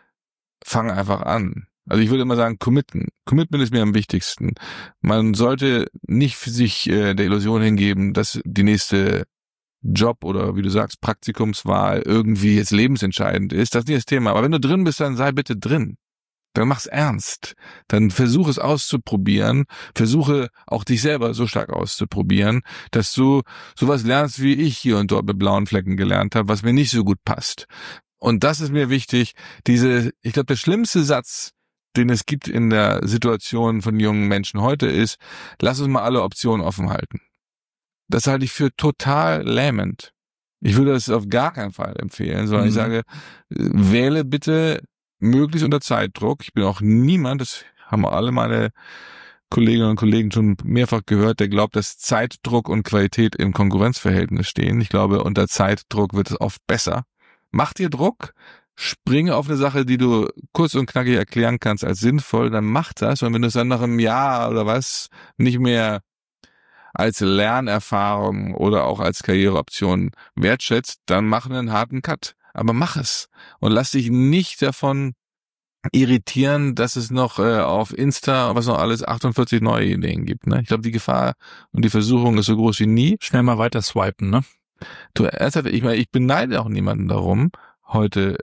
Speaker 3: fang einfach an. Also ich würde immer sagen, committen. Commitment ist mir am wichtigsten. Man sollte nicht für sich der Illusion hingeben, dass die nächste Job oder wie du sagst, Praktikumswahl irgendwie jetzt lebensentscheidend ist. Das ist nicht das Thema. Aber wenn du drin bist, dann sei bitte drin. Dann mach's ernst. Dann versuch es auszuprobieren. Versuche auch dich selber so stark auszuprobieren, dass du sowas lernst, wie ich hier und dort mit blauen Flecken gelernt habe, was mir nicht so gut passt. Und das ist mir wichtig. Ich glaube, der schlimmste Satz, den es gibt in der Situation von jungen Menschen heute ist, lass uns mal alle Optionen offen halten. Das halte ich für total lähmend. Ich würde das auf gar keinen Fall empfehlen, sondern ich sage, wähle bitte möglichst unter Zeitdruck. Ich bin auch niemand, das haben alle meine Kolleginnen und Kollegen schon mehrfach gehört, der glaubt, dass Zeitdruck und Qualität im Konkurrenzverhältnis stehen. Ich glaube, unter Zeitdruck wird es oft besser. Mach dir Druck, springe auf eine Sache, die du kurz und knackig erklären kannst als sinnvoll, dann mach das. Und wenn du es dann nach einem Jahr oder was nicht mehr als Lernerfahrung oder auch als Karriereoption wertschätzt, dann mach einen harten Cut. Aber mach es. Und lass dich nicht davon irritieren, dass es noch auf Insta, was noch alles, 48 neue Ideen gibt. Ne? Ich glaube, die Gefahr und die Versuchung ist so groß wie nie.
Speaker 5: Schnell mal weiter swipen, ne?
Speaker 3: Du, ernsthaft, ich beneide auch niemanden darum. Heute,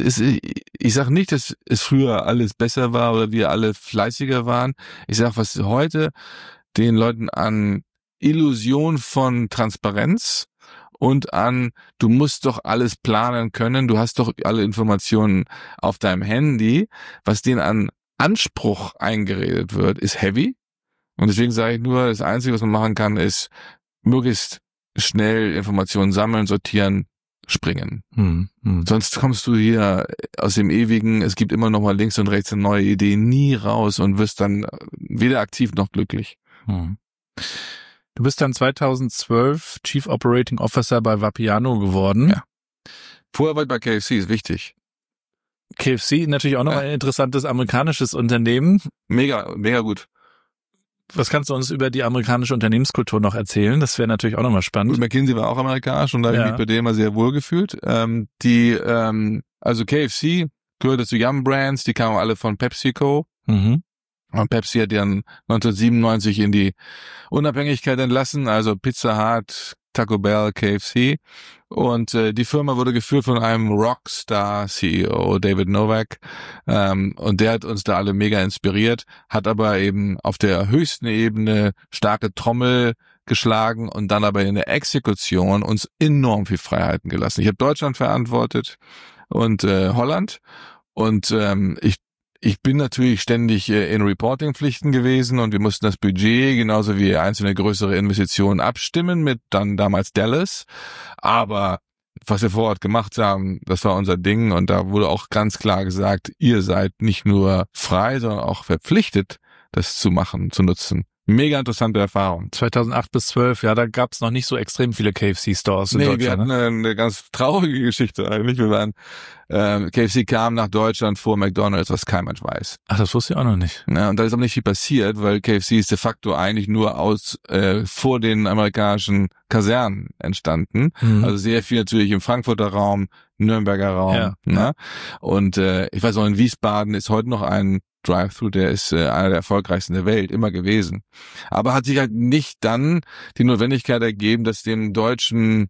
Speaker 3: ich sage nicht, dass es früher alles besser war oder wir alle fleißiger waren. Ich sage, was heute den Leuten an Illusion von Transparenz und an, du musst doch alles planen können, du hast doch alle Informationen auf deinem Handy, was denen an Anspruch eingeredet wird, ist heavy. Und deswegen sage ich nur, das Einzige, was man machen kann, ist möglichst schnell Informationen sammeln, sortieren, springen. Sonst kommst du hier aus dem ewigen, es gibt immer noch mal links und rechts eine neue Idee, nie raus und wirst dann weder aktiv noch glücklich.
Speaker 5: Du bist dann 2012 Chief Operating Officer bei Vapiano geworden.
Speaker 3: Ja. Vorher war ich bei KFC, ist wichtig.
Speaker 5: KFC natürlich auch noch ein interessantes amerikanisches Unternehmen.
Speaker 3: Mega, mega gut.
Speaker 5: Was kannst du uns über die amerikanische Unternehmenskultur noch erzählen? Das wäre natürlich auch nochmal spannend.
Speaker 3: Und McKinsey war auch amerikanisch und da habe ich mich bei denen mal sehr wohl gefühlt. Also KFC gehörte zu Yum Brands, die kamen alle von PepsiCo. Und Pepsi hat dann 1997 in die Unabhängigkeit entlassen, also Pizza Hut, Taco Bell, KFC. Und die Firma wurde geführt von einem Rockstar-CEO, David Novak. Und der hat uns da alle mega inspiriert, hat aber eben auf der höchsten Ebene starke Trommel geschlagen und dann aber in der Exekution uns enorm viel Freiheiten gelassen. Ich habe Deutschland verantwortet und Holland. Und ich bin natürlich ständig in Reporting-Pflichten gewesen und wir mussten das Budget genauso wie einzelne größere Investitionen abstimmen mit dann damals Dallas. Aber was wir vor Ort gemacht haben, das war unser Ding und da wurde auch ganz klar gesagt, ihr seid nicht nur frei, sondern auch verpflichtet, das zu machen, zu nutzen. Mega interessante Erfahrung.
Speaker 5: 2008 bis 12, ja, da gab es noch nicht so extrem viele KFC-Stores in Deutschland.
Speaker 3: Wir hatten eine ganz traurige Geschichte eigentlich. Wir waren, KFC kam nach Deutschland vor McDonald's, was kein Mensch weiß.
Speaker 5: Ach, das wusste ich auch noch nicht.
Speaker 3: Ja, und da ist aber nicht viel passiert, weil KFC ist de facto eigentlich nur vor den amerikanischen Kasernen entstanden. Also sehr viel natürlich im Frankfurter Raum, Nürnberger Raum. Ja. Und ich weiß auch, in Wiesbaden ist heute noch ein Drive-Thru, der ist einer der erfolgreichsten der Welt, immer gewesen. Aber hat sich halt nicht dann die Notwendigkeit ergeben, das dem deutschen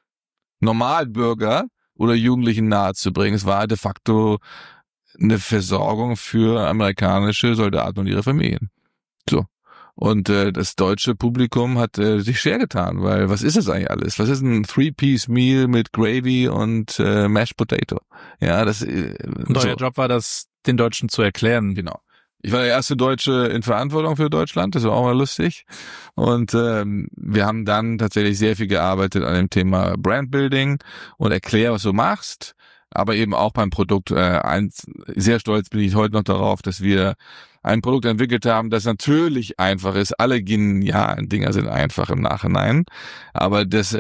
Speaker 3: Normalbürger oder Jugendlichen nahezubringen. Es war de facto eine Versorgung für amerikanische Soldaten und ihre Familien. So. Und das deutsche Publikum hat sich schwer getan, weil was ist das eigentlich alles? Was ist ein Three-Piece-Meal mit Gravy und Mashed Potato? Ja, das.
Speaker 5: Und euer Job war das, den Deutschen zu erklären.
Speaker 3: Genau. Ich war der erste Deutsche in Verantwortung für Deutschland, das war auch mal lustig. Und wir haben dann tatsächlich sehr viel gearbeitet an dem Thema Brandbuilding und erklär, was du machst, aber eben auch beim Produkt. Sehr stolz bin ich heute noch darauf, dass wir ein Produkt entwickelt haben, das natürlich einfach ist. Alle genialen Dinger sind einfach im Nachhinein. Aber das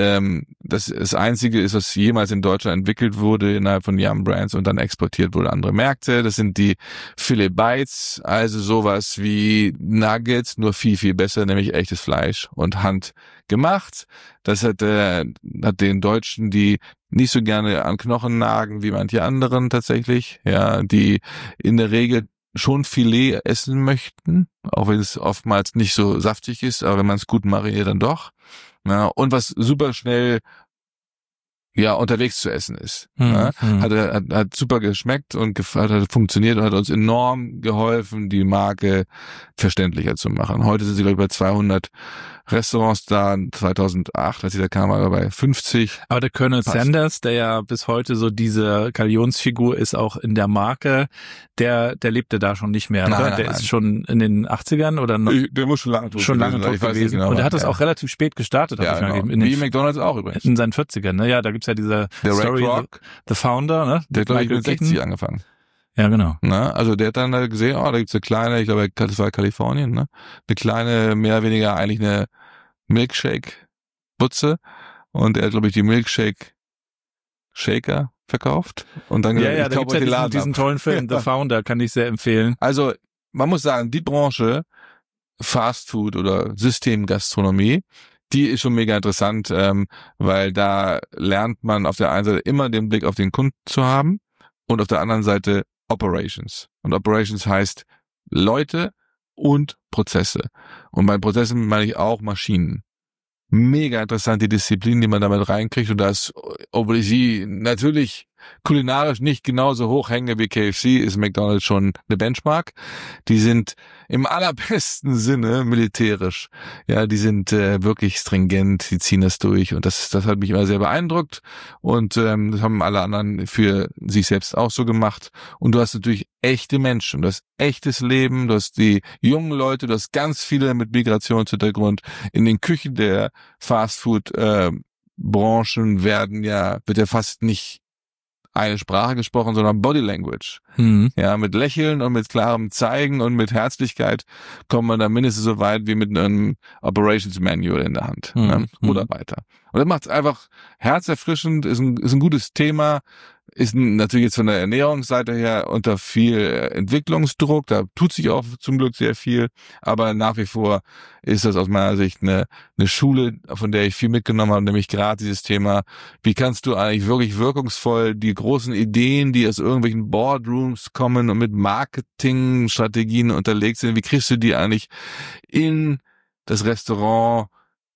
Speaker 3: Einzige ist, was jemals in Deutschland entwickelt wurde innerhalb von Yum Brands und dann exportiert wurde an andere Märkte. Das sind die Filet Bites, also sowas wie Nuggets, nur viel, viel besser, nämlich echtes Fleisch und handgemacht. Das hat den Deutschen, die nicht so gerne an Knochen nagen wie manche anderen tatsächlich, ja, die in der Regel schon Filet essen möchten, auch wenn es oftmals nicht so saftig ist, aber wenn man es gut mariniert, dann doch. Ja, und was super schnell unterwegs zu essen ist. Ja, hat super geschmeckt und hat funktioniert und hat uns enorm geholfen, die Marke verständlicher zu machen. Heute sind sie, glaube ich, bei 200 Restaurants da. 2008, als ich da kam, war er bei 50.
Speaker 5: Aber der Colonel Sanders, der ja bis heute so diese Galionsfigur ist, auch in der Marke, der lebte da schon nicht mehr.
Speaker 3: Nein,
Speaker 5: der ist schon in den 80ern oder noch?
Speaker 3: Der muss schon lange tot
Speaker 5: gewesen. Genau, und er hat das auch relativ spät gestartet.
Speaker 3: Genau. Wie McDonald's auch übrigens.
Speaker 5: In seinen 40ern, ne? Ja, da gibt's ja diese Story, The Founder, ne?
Speaker 3: Der hat, glaube ich, mit 60 angefangen.
Speaker 5: Ja, genau.
Speaker 3: Na, also der hat dann gesehen, da gibt's eine kleine, ich glaube, das war Kalifornien, ne? Eine kleine, mehr oder weniger eigentlich eine Milkshake-Butze. Und er hat, glaube ich, die Milkshake-Shaker verkauft. Und dann
Speaker 5: gesagt, da gibt's ja diesen tollen Film, The Founder, kann ich sehr empfehlen.
Speaker 3: Also, man muss sagen, die Branche Fast Food oder Systemgastronomie, die ist schon mega interessant, weil da lernt man auf der einen Seite immer den Blick auf den Kunden zu haben und auf der anderen Seite Operations. Und Operations heißt Leute und Prozesse. Und bei Prozessen meine ich auch Maschinen. Mega interessant, die Disziplin, die man damit reinkriegt. Und da ist, obwohl ich sie natürlich kulinarisch nicht genauso hoch hänge wie KFC, ist McDonald's schon eine Benchmark. Die sind im allerbesten Sinne militärisch. Ja, die sind wirklich stringent, die ziehen das durch. Und das hat mich immer sehr beeindruckt. Und das haben alle anderen für sich selbst auch so gemacht. Und du hast natürlich echte Menschen, du hast echtes Leben, du hast die jungen Leute, du hast ganz viele mit Migrationshintergrund. In den Küchen der Fastfood-Branchen wird ja fast nicht eine Sprache gesprochen, sondern Body Language. Ja, mit Lächeln und mit klarem Zeigen und mit Herzlichkeit kommt man da mindestens so weit wie mit einem Operations Manual in der Hand. Oder weiter. Und das macht es einfach herzerfrischend, ist ein gutes Thema, ist natürlich jetzt von der Ernährungsseite her unter viel Entwicklungsdruck, da tut sich auch zum Glück sehr viel, aber nach wie vor ist das aus meiner Sicht eine Schule, von der ich viel mitgenommen habe, nämlich gerade dieses Thema, wie kannst du eigentlich wirklich wirkungsvoll die großen Ideen, die aus irgendwelchen Boardrooms kommen und mit Marketingstrategien unterlegt sind, wie kriegst du die eigentlich in das Restaurant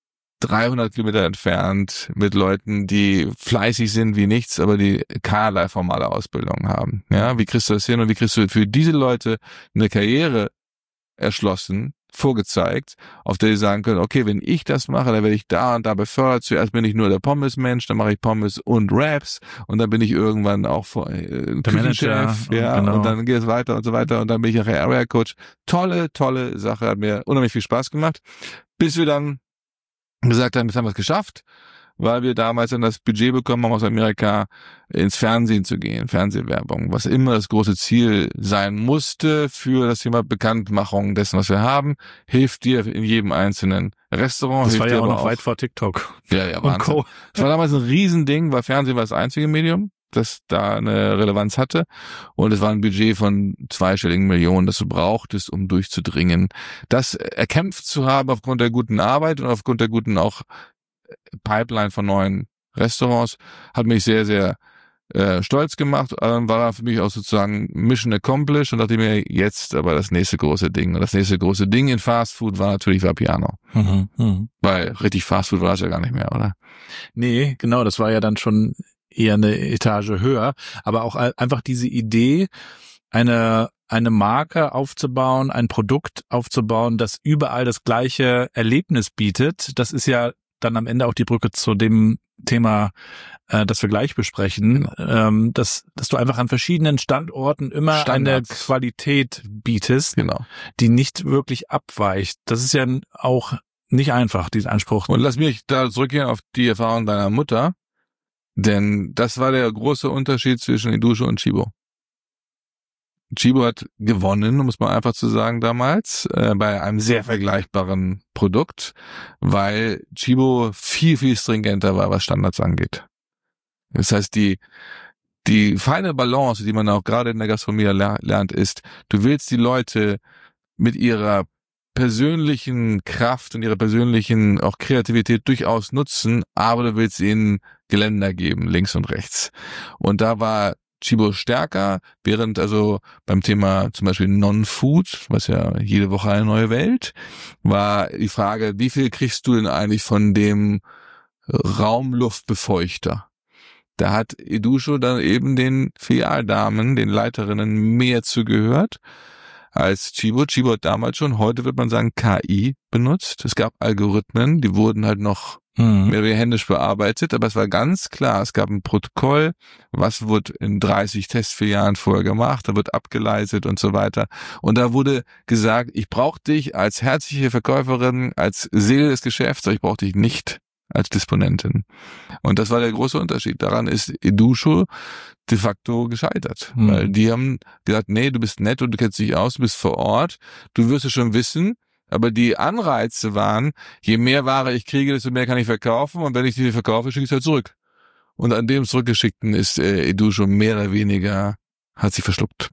Speaker 3: 300 Kilometer entfernt mit Leuten, die fleißig sind wie nichts, aber die keinerlei formale Ausbildung haben. Ja, wie kriegst du das hin und wie kriegst du für diese Leute eine Karriere erschlossen, vorgezeigt, auf der sie sagen können, okay, wenn ich das mache, dann werde ich da und da befördert. Zuerst bin ich nur der Pommes-Mensch, dann mache ich Pommes und Wraps und dann bin ich irgendwann auch
Speaker 5: der Manager,
Speaker 3: genau. Und dann geht es weiter und so weiter und dann bin ich nachher Area Coach. Tolle Sache, hat mir unheimlich viel Spaß gemacht, bis wir dann gesagt haben, jetzt haben wir es geschafft, weil wir damals dann das Budget bekommen haben, aus Amerika ins Fernsehen zu gehen, Fernsehwerbung, was immer das große Ziel sein musste für das Thema Bekanntmachung dessen, was wir haben, hilft dir in jedem einzelnen Restaurant.
Speaker 5: Das war ja auch noch weit vor TikTok.
Speaker 3: Ja, Wahnsinn. Co. Das war damals ein Riesending, weil Fernsehen war das einzige Medium, das da eine Relevanz hatte. Und es war ein Budget von 2-stelligen Millionen, das du brauchtest, um durchzudringen. Das erkämpft zu haben aufgrund der guten Arbeit und aufgrund der guten auch Pipeline von neuen Restaurants, hat mich sehr, sehr stolz gemacht. War für mich auch sozusagen Mission accomplished und dachte mir, jetzt aber das nächste große Ding. Und das nächste große Ding in Fast Food war natürlich Vapiano. Weil richtig Fast Food war es ja gar nicht mehr, oder?
Speaker 5: Nee, genau, das war ja dann schon eher eine Etage höher, aber auch einfach diese Idee, eine Marke aufzubauen, ein Produkt aufzubauen, das überall das gleiche Erlebnis bietet, das ist ja dann am Ende auch die Brücke zu dem Thema, das wir gleich besprechen, dass du einfach an verschiedenen Standorten immer Standards, eine Qualität bietest, die nicht wirklich abweicht. Das ist ja auch nicht einfach, diesen Anspruch.
Speaker 3: Und lass mich da zurückgehen auf die Erfahrung deiner Mutter. Denn das war der große Unterschied zwischen Edusho und Chibo. Chibo hat gewonnen, muss man einfach zu sagen damals, bei einem sehr vergleichbaren Produkt, weil Chibo viel, viel stringenter war, was Standards angeht. Das heißt, die feine Balance, die man auch gerade in der Gastronomie lernt, ist, du willst die Leute mit ihrer persönlichen Kraft und ihrer persönlichen auch Kreativität durchaus nutzen, aber du willst ihnen Geländer geben, links und rechts. Und da war Chibo stärker, während also beim Thema zum Beispiel Non-Food, was ja jede Woche eine neue Welt, war die Frage, wie viel kriegst du denn eigentlich von dem Raumluftbefeuchter? Da hat Edusho dann eben den Filialdamen, den Leiterinnen mehr zugehört als Chibo. Chibo hat damals schon, heute wird man sagen, KI benutzt. Es gab Algorithmen, die wurden halt noch mehr händisch bearbeitet, aber es war ganz klar, es gab ein Protokoll, was wurde in 30 Testfilialen vorher gemacht, da wird abgeleitet und so weiter. Und da wurde gesagt, ich brauche dich als herzliche Verkäuferin, als Seele des Geschäfts, aber ich brauche dich nicht als Disponentin. Und das war der große Unterschied. Daran ist Edusho de facto gescheitert. Weil die haben gesagt, nee, du bist nett und du kennst dich aus, du bist vor Ort, du wirst es schon wissen, aber die Anreize waren, je mehr Ware ich kriege, desto mehr kann ich verkaufen und wenn ich die verkaufe, schicke ich es halt zurück. Und an dem Zurückgeschickten ist Edusho mehr oder weniger, hat sich verschluckt.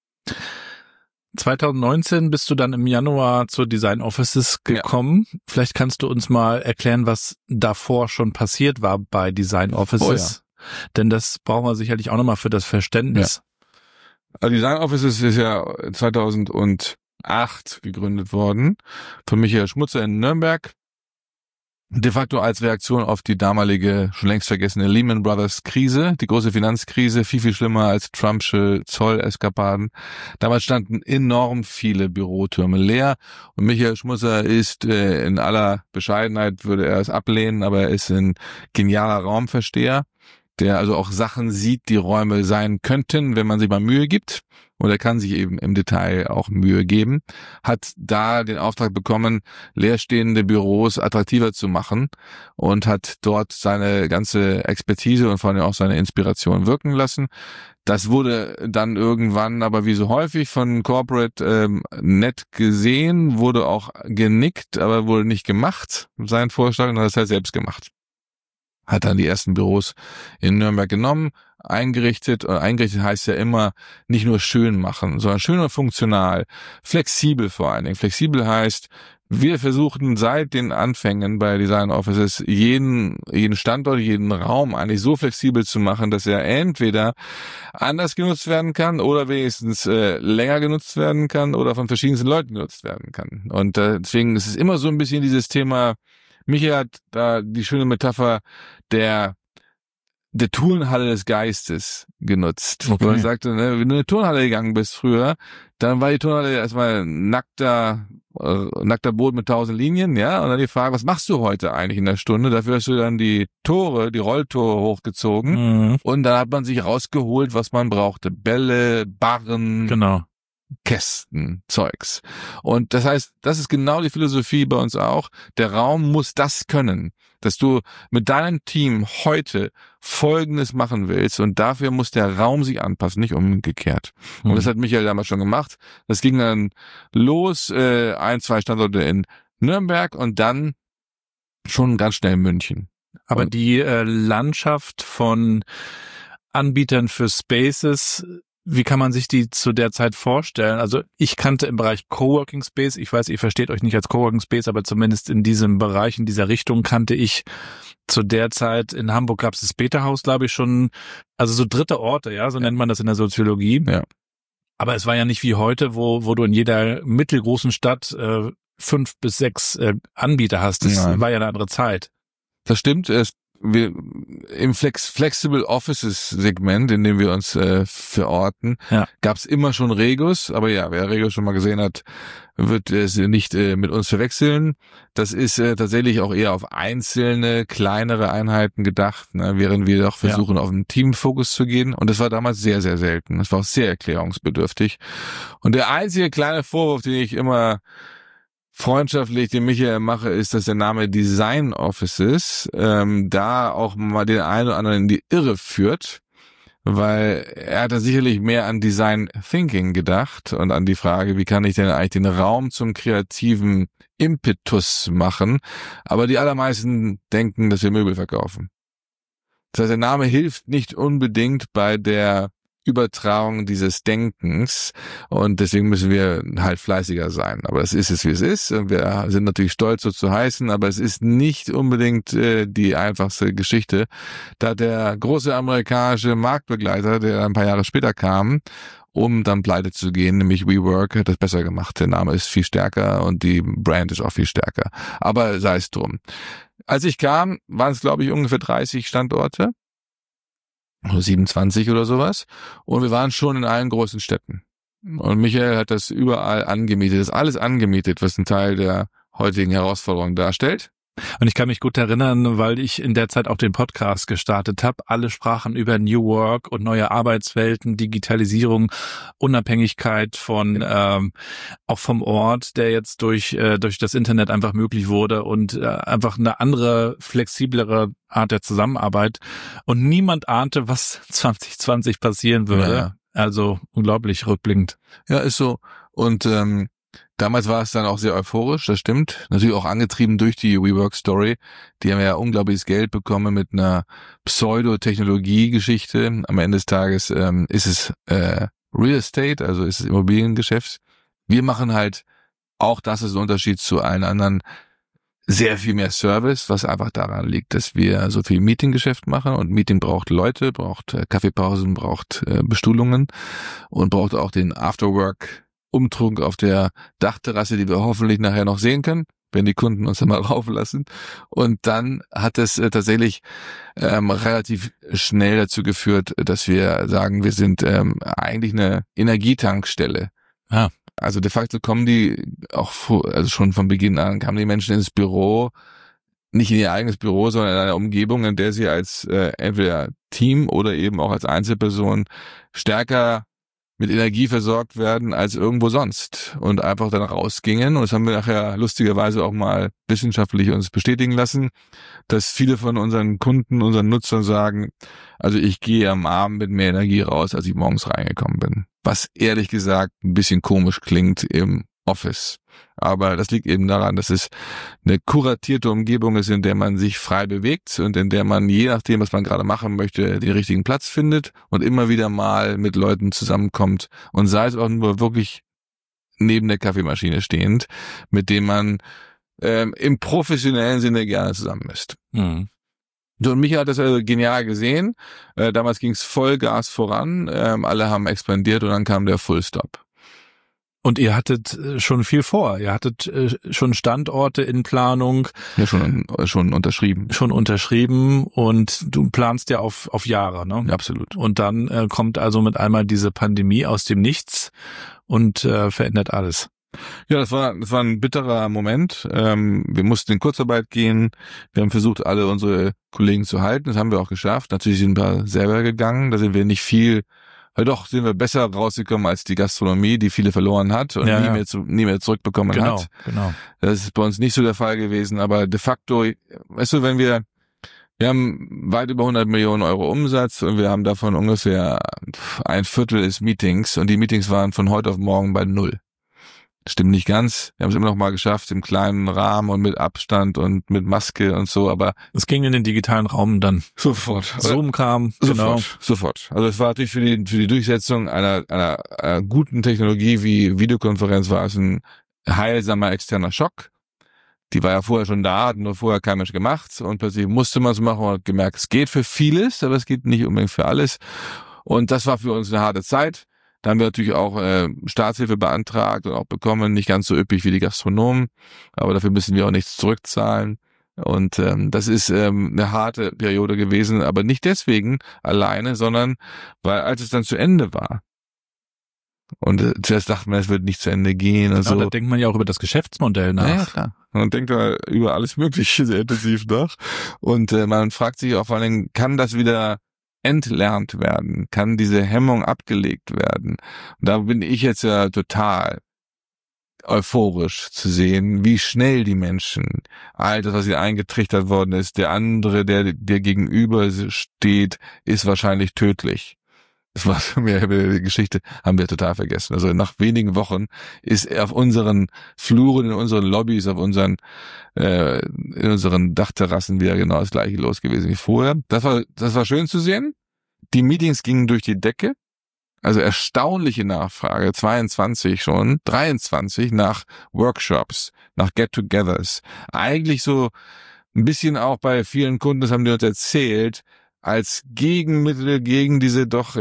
Speaker 5: 2019 bist du dann im Januar zur Design Offices gekommen. Ja. Vielleicht kannst du uns mal erklären, was davor schon passiert war bei Design Offices. Oh ja. Denn das brauchen wir sicherlich auch nochmal für das Verständnis.
Speaker 3: Ja. Also Design Offices ist ja 2008 gegründet worden von Michael Schmutzer in Nürnberg. De facto als Reaktion auf die damalige, schon längst vergessene Lehman Brothers Krise, die große Finanzkrise, viel, viel schlimmer als Trumpsche Zolleskapaden. Damals standen enorm viele Bürotürme leer und Michael Schmutzer ist in aller Bescheidenheit, würde er es ablehnen, aber er ist ein genialer Raumversteher. der also auch Sachen sieht, die Räume sein könnten, wenn man sich mal Mühe gibt. Und er kann sich eben im Detail auch Mühe geben, hat da den Auftrag bekommen, leerstehende Büros attraktiver zu machen und hat dort seine ganze Expertise und vor allem auch seine Inspiration wirken lassen. Das wurde dann irgendwann, aber wie so häufig von Corporate nett gesehen, wurde auch genickt, aber wurde nicht gemacht, sein Vorschlag, und hat es halt selbst gemacht. Hat dann die ersten Büros in Nürnberg genommen, eingerichtet. Und eingerichtet heißt ja immer nicht nur schön machen, sondern schön und funktional, flexibel vor allen Dingen. Flexibel heißt, wir versuchen seit den Anfängen bei Design Offices jeden Standort, jeden Raum eigentlich so flexibel zu machen, dass er entweder anders genutzt werden kann oder wenigstens länger genutzt werden kann oder von verschiedensten Leuten genutzt werden kann. Und deswegen ist es immer so ein bisschen dieses Thema. Michael hat da die schöne Metapher der Turnhalle des Geistes genutzt. Okay. Wo er sagte, wenn du in eine Turnhalle gegangen bist früher, dann war die Turnhalle erstmal nackter Boden mit 1000 Linien, ja, und dann die Frage, was machst du heute eigentlich in der Stunde? Dafür hast du dann die Rolltore hochgezogen und dann hat man sich rausgeholt, was man brauchte. Bälle, Barren. Genau. Kästen, Zeugs. Und das heißt, das ist genau die Philosophie bei uns auch. Der Raum muss das können, dass du mit deinem Team heute Folgendes machen willst und dafür muss der Raum sich anpassen, nicht umgekehrt. Und das hat Michael damals schon gemacht. Das ging dann los, 1-2 Standorte in Nürnberg und dann schon ganz schnell München.
Speaker 5: Aber die Landschaft von Anbietern für Spaces, wie kann man sich die zu der Zeit vorstellen? Also ich kannte im Bereich Coworking Space, ich weiß, ihr versteht euch nicht als Coworking Space, aber zumindest in diesem Bereich, in dieser Richtung kannte ich zu der Zeit, in Hamburg gab es das Beta-Haus, glaube ich, schon, also so dritte Orte, ja, so nennt man das in der Soziologie. Ja. Aber es war ja nicht wie heute, wo du in jeder mittelgroßen Stadt 5 bis 6 Anbieter hast. Das war ja eine andere Zeit.
Speaker 3: Das stimmt. Wir im Flexible Offices Segment, in dem wir uns verorten, gab es immer schon Regus, aber ja, wer Regus schon mal gesehen hat, wird es nicht mit uns verwechseln. Das ist tatsächlich auch eher auf einzelne, kleinere Einheiten gedacht, ne, während wir doch versuchen, auf einen Teamfokus zu gehen. Und das war damals sehr, sehr selten. Das war auch sehr erklärungsbedürftig. Und der einzige kleine Vorwurf, den ich immer freundschaftlich den Michael mache, ist, dass der Name Design Offices da auch mal den einen oder anderen in die Irre führt, weil er hat da sicherlich mehr an Design Thinking gedacht und an die Frage, wie kann ich denn eigentlich den Raum zum kreativen Impetus machen, aber die allermeisten denken, dass wir Möbel verkaufen. Das heißt, der Name hilft nicht unbedingt bei der Übertragung dieses Denkens und deswegen müssen wir halt fleißiger sein. Aber es ist wie es ist. Wir sind natürlich stolz, so zu heißen, aber es ist nicht unbedingt die einfachste Geschichte. Da der große amerikanische Marktbegleiter, der ein paar Jahre später kam, um dann pleite zu gehen, nämlich WeWork, hat das besser gemacht. Der Name ist viel stärker und die Brand ist auch viel stärker. Aber sei es drum. Als ich kam, waren es, glaube ich, ungefähr 30 Standorte. 27 oder sowas. Und wir waren schon in allen großen Städten. Und Michael hat das überall angemietet. Das ist alles angemietet, was ein Teil der heutigen Herausforderung darstellt.
Speaker 5: Und ich kann mich gut erinnern, weil ich in der Zeit auch den Podcast gestartet habe. Alle sprachen über New Work und neue Arbeitswelten, Digitalisierung, Unabhängigkeit von auch vom Ort, der jetzt durch das Internet einfach möglich wurde und einfach eine andere, flexiblere Art der Zusammenarbeit. Und niemand ahnte, was 2020 passieren würde. Ja. Also unglaublich rückblickend.
Speaker 3: Ja, ist so. Und damals war es dann auch sehr euphorisch, das stimmt. Natürlich auch angetrieben durch die WeWork-Story. Die haben ja unglaubliches Geld bekommen mit einer Pseudo-Technologie-Geschichte. Am Ende des Tages ist es Real Estate, also ist es Immobiliengeschäft. Wir machen halt, auch das ist ein Unterschied zu allen anderen, sehr viel mehr Service, was einfach daran liegt, dass wir so viel Meetinggeschäft machen und Meeting braucht Leute, braucht Kaffeepausen, braucht Bestuhlungen und braucht auch den Afterwork-Umtrunk auf der Dachterrasse, die wir hoffentlich nachher noch sehen können, wenn die Kunden uns dann mal rauflassen. Und dann hat es tatsächlich relativ schnell dazu geführt, dass wir sagen, wir sind eigentlich eine Energietankstelle. Ah. Also de facto kommen die auch, also schon von Beginn an, kamen die Menschen ins Büro, nicht in ihr eigenes Büro, sondern in einer Umgebung, in der sie als entweder Team oder eben auch als Einzelperson stärker mit Energie versorgt werden als irgendwo sonst und einfach dann rausgingen. Und das haben wir nachher lustigerweise auch mal wissenschaftlich uns bestätigen lassen, dass viele von unseren Kunden, unseren Nutzern sagen, also ich gehe am Abend mit mehr Energie raus, als ich morgens reingekommen bin. Was ehrlich gesagt ein bisschen komisch klingt im Office. Aber das liegt eben daran, dass es eine kuratierte Umgebung ist, in der man sich frei bewegt und in der man, je nachdem, was man gerade machen möchte, den richtigen Platz findet und immer wieder mal mit Leuten zusammenkommt und sei es auch nur wirklich neben der Kaffeemaschine stehend, mit dem man im professionellen Sinne gerne zusammen ist.
Speaker 5: Mhm.
Speaker 3: So, und Michael hat das genial gesehen. Damals ging es Vollgas voran, alle haben expandiert und dann kam der Fullstop.
Speaker 5: Und ihr hattet schon viel vor. Ihr hattet schon Standorte in Planung.
Speaker 3: Ja, schon unterschrieben.
Speaker 5: Schon unterschrieben und du planst ja auf Jahre, ne?
Speaker 3: Ja, absolut.
Speaker 5: Und dann kommt also mit einmal diese Pandemie aus dem Nichts und verändert alles.
Speaker 3: Ja, das war ein bitterer Moment. Wir mussten in Kurzarbeit gehen. Wir haben versucht, alle unsere Kollegen zu halten. Das haben wir auch geschafft. Natürlich sind wir selber gegangen. Da sind wir nicht viel. Ja, doch, sind wir besser rausgekommen als die Gastronomie, die viele verloren hat und nie mehr zurückbekommen hat.
Speaker 5: Genau.
Speaker 3: Das ist bei uns nicht so der Fall gewesen, aber de facto, weißt du, wir haben weit über 100 Millionen Euro Umsatz und wir haben davon ungefähr 1/4 ist Meetings und die Meetings waren von heute auf morgen bei 0. Das stimmt nicht ganz. Wir haben es immer noch mal geschafft im kleinen Rahmen und mit Abstand und mit Maske und so, aber
Speaker 5: es ging in den digitalen Raum dann.
Speaker 3: Sofort.
Speaker 5: Zoom kam.
Speaker 3: Sofort. Also es war natürlich für die Durchsetzung einer guten Technologie wie Videokonferenz war es ein heilsamer externer Schock. Die war ja vorher schon da, hat nur vorher kein Mensch gemacht und plötzlich musste man es machen und hat gemerkt, es geht für vieles, aber es geht nicht unbedingt für alles. Und das war für uns eine harte Zeit. Da haben wir natürlich auch Staatshilfe beantragt und auch bekommen, nicht ganz so üppig wie die Gastronomen, aber dafür müssen wir auch nichts zurückzahlen. Und das ist eine harte Periode gewesen, aber nicht deswegen alleine, sondern weil als es dann zu Ende war und zuerst dachte man, es wird nicht zu Ende gehen. Und so.
Speaker 5: Da denkt man ja auch über das Geschäftsmodell nach.
Speaker 3: Ja, klar. Man denkt da über alles Mögliche sehr intensiv nach und man fragt sich auch vor allen Dingen, kann das wieder entlernt werden? Kann diese Hemmung abgelegt werden? Und da bin ich jetzt ja total euphorisch zu sehen, wie schnell die Menschen, all das, was ihnen eingetrichtert worden ist, der andere, der gegenüber steht, ist wahrscheinlich tödlich. Das war für mich die Geschichte, haben wir total vergessen. Also nach wenigen Wochen ist auf unseren Fluren, in unseren Lobbys, in unseren Dachterrassen wieder genau das Gleiche los gewesen wie vorher. Das war schön zu sehen. Die Meetings gingen durch die Decke. Also erstaunliche Nachfrage, 23 schon, 23 nach Workshops, nach Get-togethers. Eigentlich so ein bisschen auch bei vielen Kunden, das haben die uns erzählt, als Gegenmittel gegen diese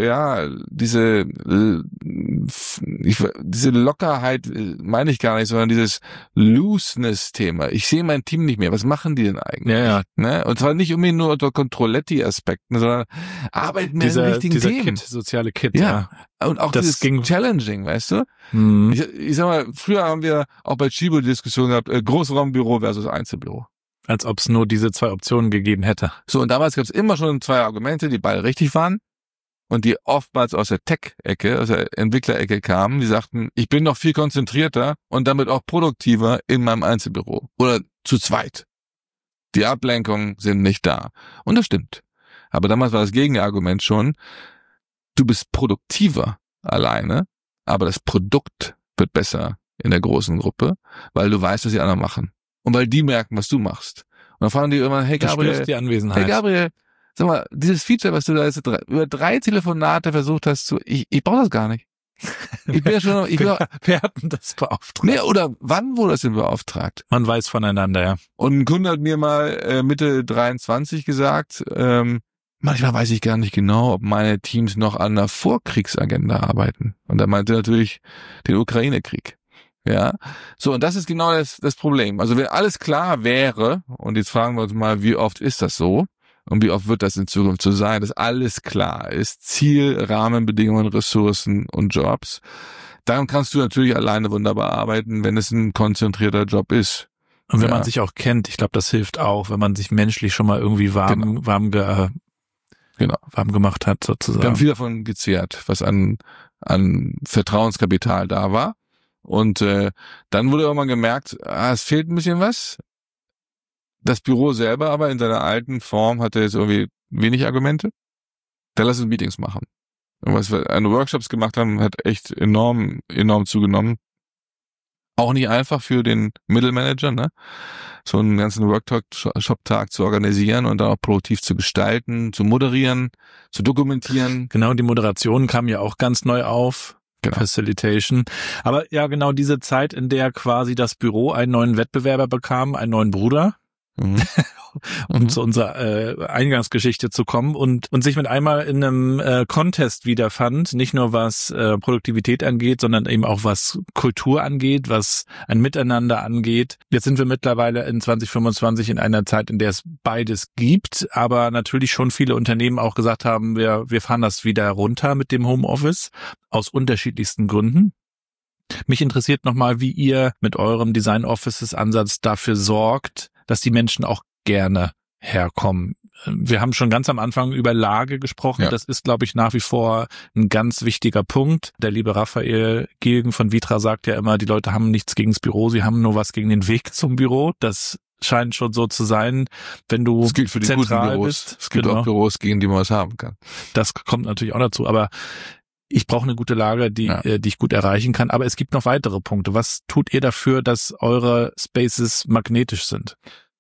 Speaker 3: diese Lockerheit meine ich gar nicht, sondern dieses Looseness-Thema. Ich sehe mein Team nicht mehr. Was machen die denn eigentlich?
Speaker 5: Ja.
Speaker 3: Ne? Und zwar nicht unbedingt nur unter Controletti-Aspekten, sondern arbeiten mit den richtigen Themen.
Speaker 5: Soziale Kit,
Speaker 3: ja. Und auch
Speaker 5: das
Speaker 3: ging challenging, weißt du?
Speaker 5: Mhm.
Speaker 3: Ich sag mal, früher haben wir auch bei Chibo die Diskussion gehabt, Großraumbüro versus Einzelbüro.
Speaker 5: Als ob es nur diese 2 Optionen gegeben hätte.
Speaker 3: So, und damals gab es immer schon 2 Argumente, die beide richtig waren und die oftmals aus der Tech-Ecke, aus der Entwicklerecke kamen, die sagten, ich bin noch viel konzentrierter und damit auch produktiver in meinem Einzelbüro oder zu zweit. Die Ablenkungen sind nicht da. Und das stimmt. Aber damals war das Gegenargument schon, du bist produktiver alleine, aber das Produkt wird besser in der großen Gruppe, weil du weißt, was die anderen machen. Und weil die merken, was du machst. Und dann fragen die immer, hey Gabriel, sag mal, dieses Feature, was du da jetzt über 3 Telefonate versucht hast, ich brauche das gar nicht.
Speaker 5: Wer hat denn das beauftragt?
Speaker 3: Nee, oder wann wurde das denn beauftragt?
Speaker 5: Man weiß voneinander, ja.
Speaker 3: Und ein Kunde hat mir mal Mitte 23 gesagt, manchmal weiß ich gar nicht genau, ob meine Teams noch an einer Vorkriegsagenda arbeiten. Und er meinte natürlich den Ukraine-Krieg. Ja, so, und das ist genau das Problem. Also wenn alles klar wäre, und jetzt fragen wir uns mal, wie oft ist das so? Und wie oft wird das in Zukunft so sein, dass alles klar ist? Ziel, Rahmenbedingungen, Ressourcen und Jobs. Dann kannst du natürlich alleine wunderbar arbeiten, wenn es ein konzentrierter Job ist.
Speaker 5: Und wenn man sich auch kennt, ich glaube, das hilft auch, wenn man sich menschlich schon mal irgendwie warm warm gemacht hat, sozusagen.
Speaker 3: Wir haben viel davon gezehrt, was an Vertrauenskapital da war. Und dann wurde irgendwann gemerkt, es fehlt ein bisschen was. Das Büro selber aber in seiner alten Form hatte jetzt irgendwie wenig Argumente. Dann lass uns Meetings machen. Und was wir an Workshops gemacht haben, hat echt enorm zugenommen. Auch nicht einfach für den Mittelmanager, ne? So einen ganzen Workshop-Tag zu organisieren und dann auch produktiv zu gestalten, zu moderieren, zu dokumentieren.
Speaker 5: Genau, die Moderation kam ja auch ganz neu auf. Genau. Facilitation. Aber ja, genau diese Zeit, in der quasi das Büro einen neuen Wettbewerber bekam, einen neuen Bruder, um zu unserer Eingangsgeschichte zu kommen und sich mit einmal in einem Contest wiederfand, nicht nur was Produktivität angeht, sondern eben auch was Kultur angeht, was ein Miteinander angeht. Jetzt sind wir mittlerweile in 2025 in einer Zeit, in der es beides gibt, aber natürlich schon viele Unternehmen auch gesagt haben, wir fahren das wieder runter mit dem Homeoffice aus unterschiedlichsten Gründen. Mich interessiert nochmal, wie ihr mit eurem Design Offices Ansatz dafür sorgt, dass die Menschen auch gerne herkommen. Wir haben schon ganz am Anfang über Lage gesprochen. Ja. Das ist, glaube ich, nach wie vor ein ganz wichtiger Punkt. Der liebe Raphael Gilgen von Vitra sagt ja immer, die Leute haben nichts gegen das Büro, sie haben nur was gegen den Weg zum Büro. Das scheint schon so zu sein, wenn du
Speaker 3: das gilt für die
Speaker 5: zentral
Speaker 3: guten Büros.
Speaker 5: bist.
Speaker 3: Es gibt auch Büros, gegen die man was haben kann.
Speaker 5: Das kommt natürlich auch dazu, aber ich brauche eine gute Lage, die ich gut erreichen kann. Aber es gibt noch weitere Punkte. Was tut ihr dafür, dass eure Spaces magnetisch sind?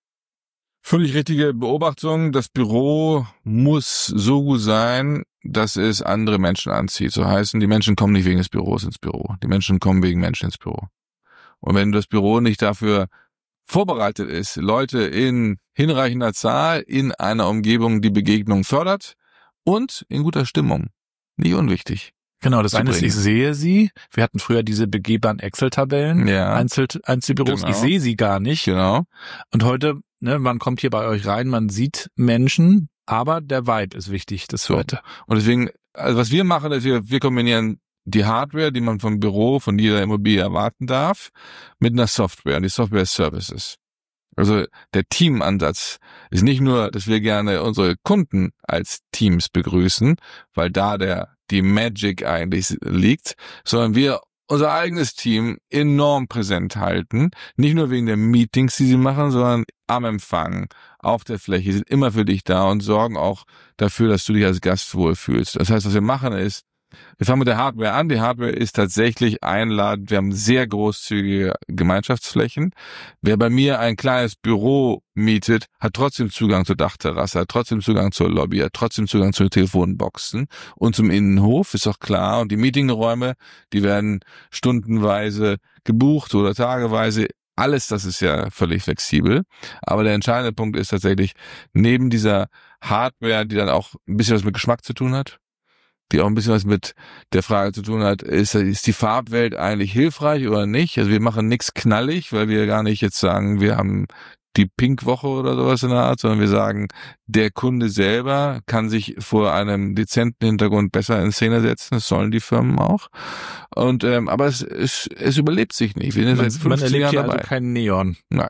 Speaker 3: Völlig richtige Beobachtung. Das Büro muss so gut sein, dass es andere Menschen anzieht. So heißen, die Menschen kommen nicht wegen des Büros ins Büro. Die Menschen kommen wegen Menschen ins Büro. Und wenn das Büro nicht dafür vorbereitet ist, Leute in hinreichender Zahl in einer Umgebung die Begegnung fördert und in guter Stimmung, nicht unwichtig.
Speaker 5: Genau, das eine ist, ich sehe sie. Wir hatten früher diese begehbaren Excel-Tabellen, Einzelbüros. Genau. Ich sehe sie gar nicht.
Speaker 3: Genau.
Speaker 5: Und heute, man kommt hier bei euch rein, man sieht Menschen, aber der Vibe ist wichtig, das Zweite.
Speaker 3: Und deswegen, also was wir machen, ist, wir kombinieren die Hardware, die man vom Büro, von jeder Immobilie erwarten darf, mit einer Software. Und die Software ist Services. Also der Teamansatz ist nicht nur, dass wir gerne unsere Kunden als Teams begrüßen, weil da die Magic eigentlich liegt, sondern wir unser eigenes Team enorm präsent halten. Nicht nur wegen der Meetings, die sie machen, sondern am Empfang, auf der Fläche, sind immer für dich da und sorgen auch dafür, dass du dich als Gast wohlfühlst. Das heißt, was wir machen ist, wir fangen mit der Hardware an. Die Hardware ist tatsächlich einladend. Wir haben sehr großzügige Gemeinschaftsflächen. Wer bei mir ein kleines Büro mietet, hat trotzdem Zugang zur Dachterrasse, hat trotzdem Zugang zur Lobby, hat trotzdem Zugang zu Telefonboxen und zum Innenhof, ist doch klar. Und die Meetingräume, die werden stundenweise gebucht oder tageweise. Alles das ist ja völlig flexibel. Aber der entscheidende Punkt ist tatsächlich, neben dieser Hardware, die dann auch ein bisschen was mit Geschmack zu tun hat, die auch ein bisschen was mit der Frage zu tun hat, ist die Farbwelt eigentlich hilfreich oder nicht? Also wir machen nichts knallig, weil wir gar nicht jetzt sagen, wir haben die Pink-Woche oder sowas in der Art, sondern wir sagen, der Kunde selber kann sich vor einem dezenten Hintergrund besser in Szene setzen, das sollen die Firmen auch. Und aber es überlebt sich nicht. Wir sind seit 15 Jahren dabei.
Speaker 5: Also kein Neon.
Speaker 3: Nein.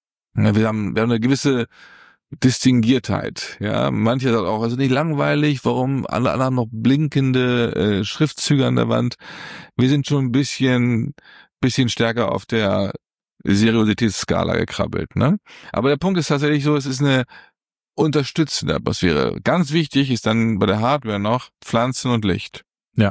Speaker 3: Wir haben eine gewisse Distinguiertheit, ja. Manche sagen auch, also nicht langweilig, warum alle anderen noch blinkende Schriftzüge an der Wand. Wir sind schon ein bisschen stärker auf der Seriositätsskala gekrabbelt, ne? Aber der Punkt ist tatsächlich so, es ist eine unterstützende Atmosphäre. Ganz wichtig ist dann bei der Hardware noch Pflanzen und Licht.
Speaker 5: Ja.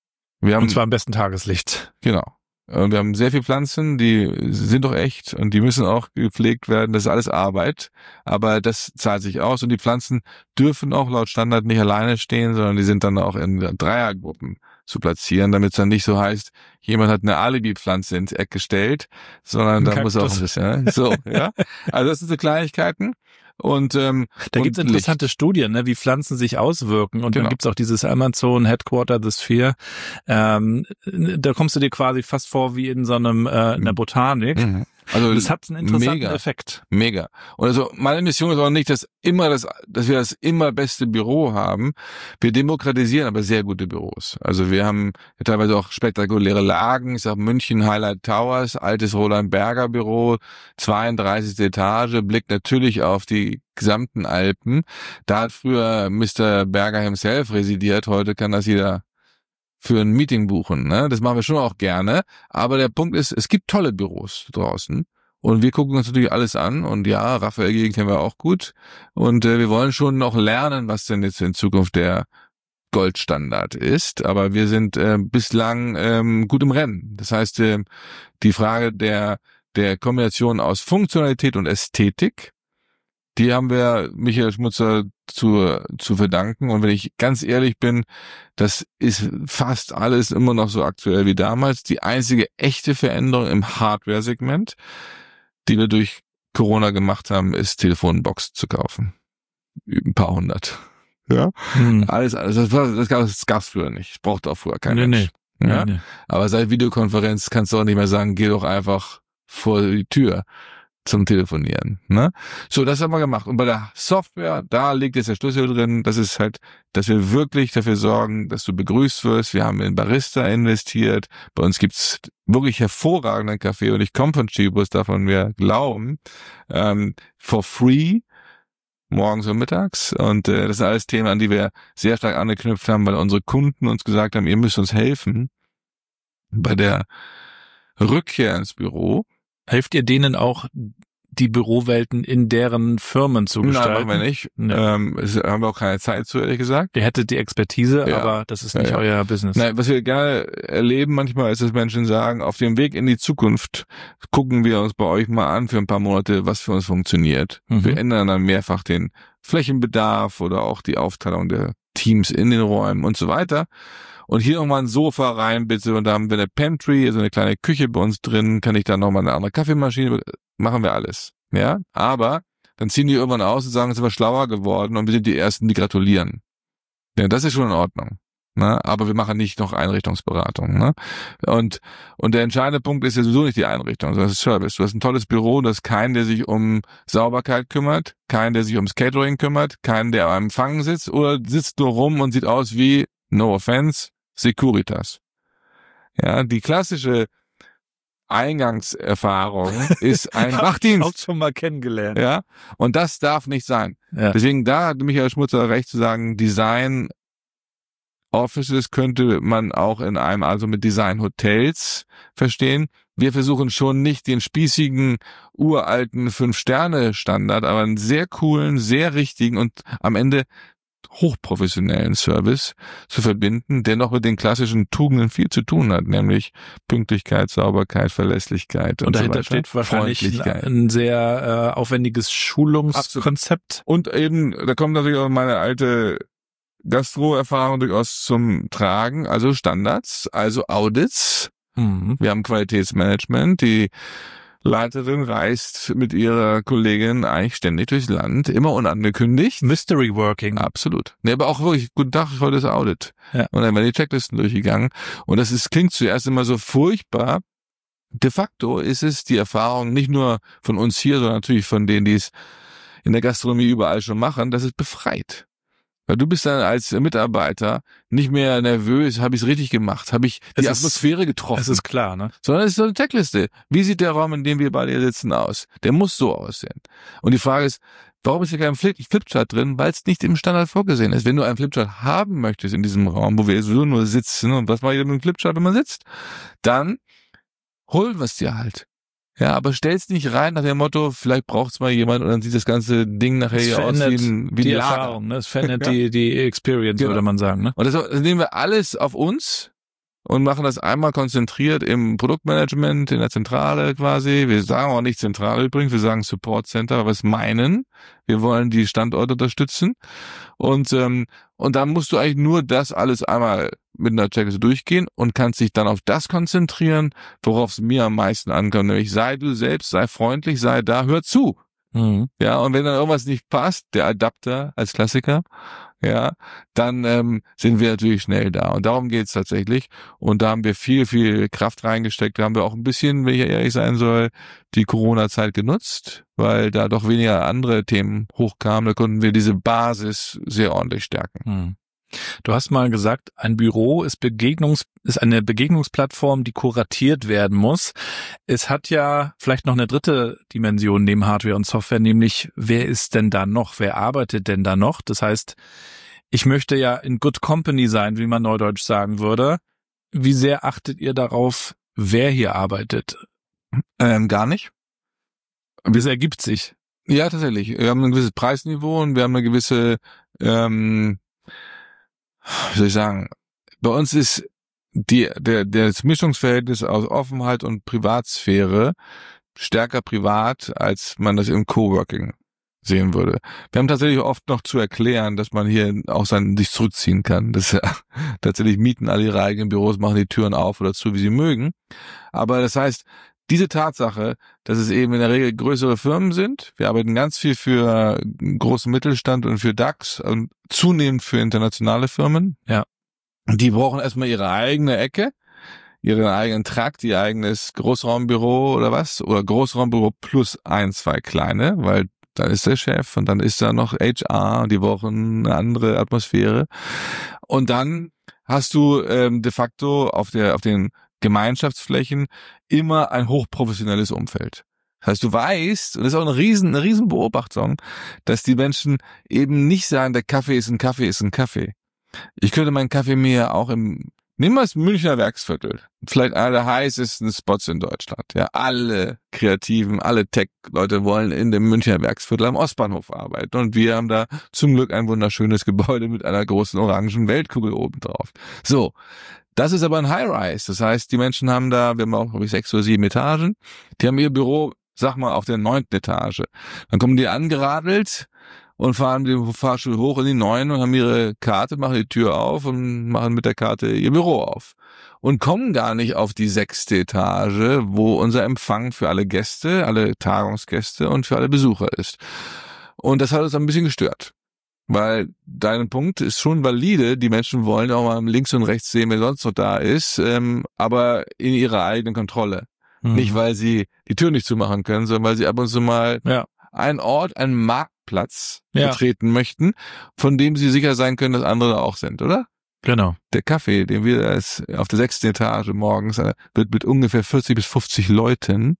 Speaker 3: Und
Speaker 5: zwar am besten Tageslicht.
Speaker 3: Genau. Wir haben sehr viele Pflanzen, die sind doch echt und die müssen auch gepflegt werden. Das ist alles Arbeit, aber das zahlt sich aus und die Pflanzen dürfen auch laut Standard nicht alleine stehen, sondern die sind dann auch in Dreiergruppen zu platzieren, damit es dann nicht so heißt, jemand hat eine Alibi-Pflanze ins Eck gestellt, sondern da muss auch ein bisschen, so, ja. Also das sind so Kleinigkeiten. Und
Speaker 5: da gibt's interessante Studien, ne, wie Pflanzen sich auswirken. Und dann gibt's auch dieses Amazon Headquarter, The Sphere. Da kommst du dir quasi fast vor wie in so einem in der Botanik.
Speaker 3: Also
Speaker 5: das hat einen interessanten Effekt.
Speaker 3: Mega. Und also meine Mission ist auch nicht, dass wir das immer beste Büro haben. Wir demokratisieren aber sehr gute Büros. Also wir haben teilweise auch spektakuläre Lagen. Ich sag München Highlight Towers, altes Roland Berger Büro, 32. Etage, blickt natürlich auf die gesamten Alpen. Da hat früher Mr. Berger himself residiert. Heute kann das jeder für ein Meeting buchen, ne? Das machen wir schon auch gerne. Aber der Punkt ist, es gibt tolle Büros draußen. Und wir gucken uns natürlich alles an. Und ja, Raphael Gegend kennen wir auch gut. Und wir wollen schon noch lernen, was denn jetzt in Zukunft der Goldstandard ist. Aber wir sind bislang gut im Rennen. Das heißt, die Frage der Kombination aus Funktionalität und Ästhetik, die haben wir Michael Schmutzer zu verdanken. Und wenn ich ganz ehrlich bin, das ist fast alles immer noch so aktuell wie damals. Die einzige echte Veränderung im Hardware-Segment, die wir durch Corona gemacht haben, ist Telefonbox zu kaufen. Ein paar hundert. Ja. Alles. Das gab's früher nicht. Das brauchte auch früher kein Mensch. Ja? Nee. Aber seit Videokonferenz kannst du auch nicht mehr sagen, geh doch einfach vor die Tür zum Telefonieren, ne? So, das haben wir gemacht. Und bei der Software, da liegt jetzt der Schlüssel drin. Das ist halt, dass wir wirklich dafür sorgen, dass du begrüßt wirst. Wir haben in Barista investiert. Bei uns gibt's wirklich hervorragenden Kaffee. Und ich komme von Chibus, davon wir glauben, for free, morgens und mittags. Und das sind alles Themen, an die wir sehr stark angeknüpft haben, weil unsere Kunden uns gesagt haben, ihr müsst uns helfen bei der Rückkehr ins Büro.
Speaker 5: Helft ihr denen auch, die Bürowelten in deren Firmen zu gestalten?
Speaker 3: Nein, machen wir nicht. Nee. Haben wir auch keine Zeit zu, ehrlich gesagt.
Speaker 5: Ihr hättet die Expertise, ja, aber das ist nicht euer Business.
Speaker 3: Nein, was wir gerne erleben manchmal ist, dass Menschen sagen, auf dem Weg in die Zukunft gucken wir uns bei euch mal an für ein paar Monate, was für uns funktioniert. Wir ändern dann mehrfach den Flächenbedarf oder auch die Aufteilung der Teams in den Räumen und so weiter. Und hier nochmal ein Sofa rein, bitte. Und da haben wir eine Pantry, also eine kleine Küche bei uns drin. Kann ich da nochmal eine andere Kaffeemaschine, machen wir alles. Ja, aber dann ziehen die irgendwann aus und sagen, es ist aber schlauer geworden und wir sind die Ersten, die gratulieren. Ja, das ist schon in Ordnung. Ne? Aber wir machen nicht noch Einrichtungsberatung. Ne? Und der entscheidende Punkt ist ja sowieso nicht die Einrichtung, sondern das ist Service. Du hast ein tolles Büro, du hast keinen, der sich um Sauberkeit kümmert, keinen, der sich ums Catering kümmert, keinen, der am Empfang sitzt oder sitzt nur rum und sieht aus wie, no offense, Securitas. Ja, die klassische Eingangserfahrung ist ein Wachdienst.
Speaker 5: Auch schon mal kennengelernt.
Speaker 3: Ja, und das darf nicht sein. Ja. Deswegen da hat Michael Schmutzer recht zu sagen, Design Offices könnte man auch in einem, also mit Design Hotels verstehen. Wir versuchen schon nicht den spießigen, uralten 5-Sterne-Standard, aber einen sehr coolen, sehr richtigen und am Ende hochprofessionellen Service zu verbinden, der noch mit den klassischen Tugenden viel zu tun hat, nämlich Pünktlichkeit, Sauberkeit, Verlässlichkeit und
Speaker 5: dahinter
Speaker 3: so weiter.
Speaker 5: Steht wahrscheinlich ein sehr aufwendiges Schulungskonzept.
Speaker 3: Und eben, da kommt natürlich auch meine alte Gastro-Erfahrung durchaus zum Tragen, also Standards, also Audits. Wir haben Qualitätsmanagement, die Leiterin reist mit ihrer Kollegin eigentlich ständig durchs Land, immer unangekündigt.
Speaker 5: Mystery Working.
Speaker 3: Absolut. Nee, aber auch wirklich, guten Tag, heute ist Audit. Ja. Und dann werden die Checklisten durchgegangen. Und klingt zuerst immer so furchtbar. De facto ist es die Erfahrung nicht nur von uns hier, sondern natürlich von denen, die es in der Gastronomie überall schon machen, dass es befreit. Weil du bist dann als Mitarbeiter nicht mehr nervös, habe ich es richtig gemacht, habe ich die Atmosphäre getroffen.
Speaker 5: Das ist klar, ne?
Speaker 3: Sondern es ist so eine Checkliste. Wie sieht der Raum, in dem wir beide sitzen, aus? Der muss so aussehen. Und die Frage ist, warum ist hier kein Flipchart drin? Weil es nicht im Standard vorgesehen ist. Wenn du einen Flipchart haben möchtest in diesem Raum, wo wir sowieso nur sitzen, und was mache ich mit dem Flipchart, wenn man sitzt? Dann holen wir es dir halt. Ja, aber stell's nicht rein nach dem Motto, vielleicht braucht's mal jemand und dann sieht das ganze Ding nachher hier aus wie
Speaker 5: die
Speaker 3: Lager.
Speaker 5: Erfahrung, ne? Es verändert die Experience, genau. Würde man sagen, ne?
Speaker 3: Und das nehmen wir alles auf uns und machen das einmal konzentriert im Produktmanagement, in der Zentrale quasi. Wir sagen auch nicht Zentrale übrigens, wir sagen Support Center, aber wir es meinen. Wir wollen die Standorte unterstützen. Und dann musst du eigentlich nur das alles einmal mit einer Checkliste durchgehen und kannst dich dann auf das konzentrieren, worauf es mir am meisten ankommt. Nämlich sei du selbst, sei freundlich, sei da, hör zu. Ja, und wenn dann irgendwas nicht passt, der Adapter als Klassiker, ja, dann sind wir natürlich schnell da. Und darum geht's tatsächlich. Und da haben wir viel, viel Kraft reingesteckt. Da haben wir auch ein bisschen, wenn ich ehrlich sein soll, die Corona-Zeit genutzt, weil da doch weniger andere Themen hochkamen. Da konnten wir diese Basis sehr ordentlich stärken.
Speaker 5: Du hast mal gesagt, ein Büro ist eine Begegnungsplattform, die kuratiert werden muss. Es hat ja vielleicht noch eine dritte Dimension neben Hardware und Software, nämlich wer ist denn da noch? Wer arbeitet denn da noch? Das heißt, ich möchte ja in good company sein, wie man neudeutsch sagen würde. Wie sehr achtet ihr darauf, wer hier arbeitet?
Speaker 3: Gar nicht.
Speaker 5: Das ergibt sich.
Speaker 3: Ja, tatsächlich. Wir haben ein gewisses Preisniveau und wir haben eine gewisse wie soll ich sagen, bei uns ist das Mischungsverhältnis aus Offenheit und Privatsphäre stärker privat, als man das im Coworking sehen würde. Wir haben tatsächlich oft noch zu erklären, dass man hier auch sich zurückziehen kann. Das ist ja tatsächlich mieten alle ihre eigenen Büros, machen die Türen auf oder zu, wie sie mögen. Aber das heißt, diese Tatsache, dass es eben in der Regel größere Firmen sind, wir arbeiten ganz viel für großen Mittelstand und für DAX und zunehmend für internationale Firmen.
Speaker 5: Ja.
Speaker 3: Die brauchen erstmal ihre eigene Ecke, ihren eigenen Trakt, ihr eigenes Großraumbüro oder was, oder Großraumbüro plus 1, 2 kleine, weil dann ist der Chef und dann ist da noch HR und die brauchen eine andere Atmosphäre. Und dann hast du de facto auf den Gemeinschaftsflächen immer ein hochprofessionelles Umfeld. Das heißt, du weißt, und das ist auch eine riesen Beobachtung, dass die Menschen eben nicht sagen, der Kaffee ist ein Kaffee ist ein Kaffee. Ich könnte meinen Kaffee mir auch nehmen wir das Münchner Werksviertel. Vielleicht einer der heißesten Spots in Deutschland. Ja, alle Kreativen, alle Tech-Leute wollen in dem Münchner Werksviertel am Ostbahnhof arbeiten. Und wir haben da zum Glück ein wunderschönes Gebäude mit einer großen orangen Weltkugel oben drauf. So. Das ist aber ein High-Rise. Das heißt, die Menschen haben da, wir haben auch, glaube ich, 6 oder 7 Etagen. Die haben ihr Büro, sag mal, auf der 9. Etage. Dann kommen die angeradelt und fahren mit dem Fahrstuhl hoch in die 9 und haben ihre Karte, machen die Tür auf und machen mit der Karte ihr Büro auf. Und kommen gar nicht auf die 6. Etage, wo unser Empfang für alle Gäste, alle Tagungsgäste und für alle Besucher ist. Und das hat uns ein bisschen gestört. Weil dein Punkt ist schon valide, die Menschen wollen auch mal links und rechts sehen, wer sonst noch da ist, aber in ihrer eigenen Kontrolle. Nicht, weil sie die Tür nicht zumachen können, sondern weil sie ab und zu mal einen Ort, einen Marktplatz betreten möchten, von dem sie sicher sein können, dass andere da auch sind, oder?
Speaker 5: Genau.
Speaker 3: Der Kaffee, den wir auf der 6. Etage morgens, wird mit ungefähr 40 bis 50 Leuten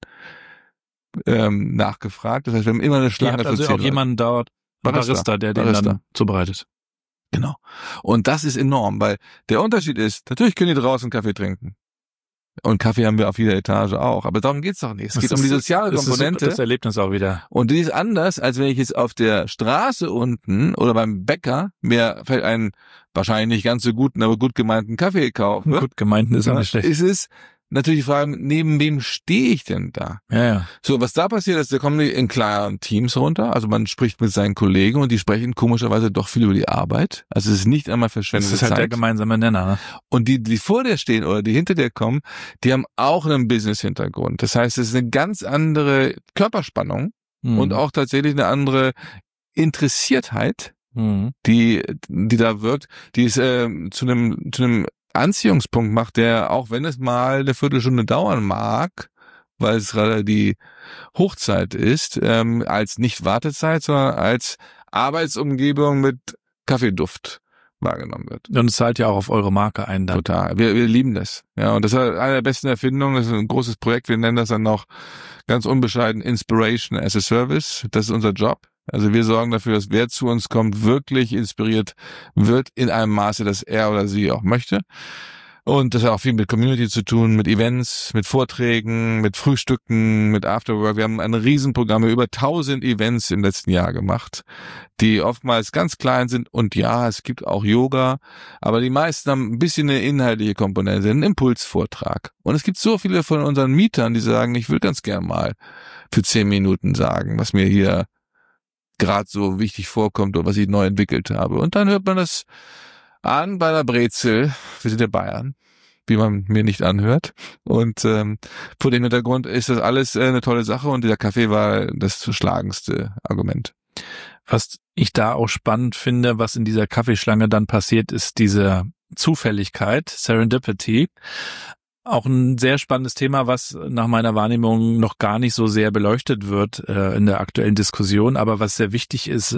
Speaker 3: nachgefragt. Das heißt, wir haben immer eine Schlange für 10
Speaker 5: auch jemanden dort, Barista, der den dann zubereitet.
Speaker 3: Genau. Und das ist enorm, weil der Unterschied ist, natürlich können die draußen Kaffee trinken. Und Kaffee haben wir auf jeder Etage auch. Aber darum geht's doch nicht. Es geht um die soziale Komponente.
Speaker 5: Das Erlebnis auch wieder.
Speaker 3: Und die ist anders, als wenn ich jetzt auf der Straße unten oder beim Bäcker mir vielleicht einen wahrscheinlich nicht ganz so guten, aber gut gemeinten Kaffee kaufe.
Speaker 5: Gut gemeinten ist auch nicht schlecht.
Speaker 3: Ist es natürlich die Frage, neben wem stehe ich denn da?
Speaker 5: Ja.
Speaker 3: So, was da passiert ist, da kommen die in klaren Teams runter. Also man spricht mit seinen Kollegen und die sprechen komischerweise doch viel über die Arbeit. Also es ist nicht einmal verschwendete Zeit.
Speaker 5: Das ist halt der gemeinsame Nenner. Ne?
Speaker 3: Und die vor dir stehen oder die hinter dir kommen, die haben auch einen Business-Hintergrund. Das heißt, es ist eine ganz andere Körperspannung und auch tatsächlich eine andere Interessiertheit, die da wirkt, die es zu einem Anziehungspunkt macht, der, auch wenn es mal eine Viertelstunde dauern mag, weil es gerade die Hochzeit ist, als nicht Wartezeit, sondern als Arbeitsumgebung mit Kaffeeduft wahrgenommen wird.
Speaker 5: Und es zahlt ja auch auf eure Marke ein dann.
Speaker 3: Total. Wir lieben das. Ja, und das ist eine der besten Erfindungen. Das ist ein großes Projekt. Wir nennen das dann auch ganz unbescheiden Inspiration as a Service. Das ist unser Job. Also wir sorgen dafür, dass wer zu uns kommt, wirklich inspiriert wird in einem Maße, dass er oder sie auch möchte. Und das hat auch viel mit Community zu tun, mit Events, mit Vorträgen, mit Frühstücken, mit Afterwork. Wir haben ein Riesenprogramm, über 1000 Events im letzten Jahr gemacht, die oftmals ganz klein sind. Und ja, es gibt auch Yoga, aber die meisten haben ein bisschen eine inhaltliche Komponente, einen Impulsvortrag. Und es gibt so viele von unseren Mietern, die sagen, ich will ganz gern mal für 10 Minuten sagen, was mir hier gerade so wichtig vorkommt oder was ich neu entwickelt habe. Und dann hört man das an bei der Brezel, wir sind ja Bayern, wie man mir nicht anhört. Und vor dem Hintergrund ist das alles eine tolle Sache und dieser Kaffee war das schlagendste Argument.
Speaker 5: Was ich da auch spannend finde, was in dieser Kaffeeschlange dann passiert, ist diese Zufälligkeit, Serendipity. Auch ein sehr spannendes Thema, was nach meiner Wahrnehmung noch gar nicht so sehr beleuchtet wird in der aktuellen Diskussion, aber was sehr wichtig ist,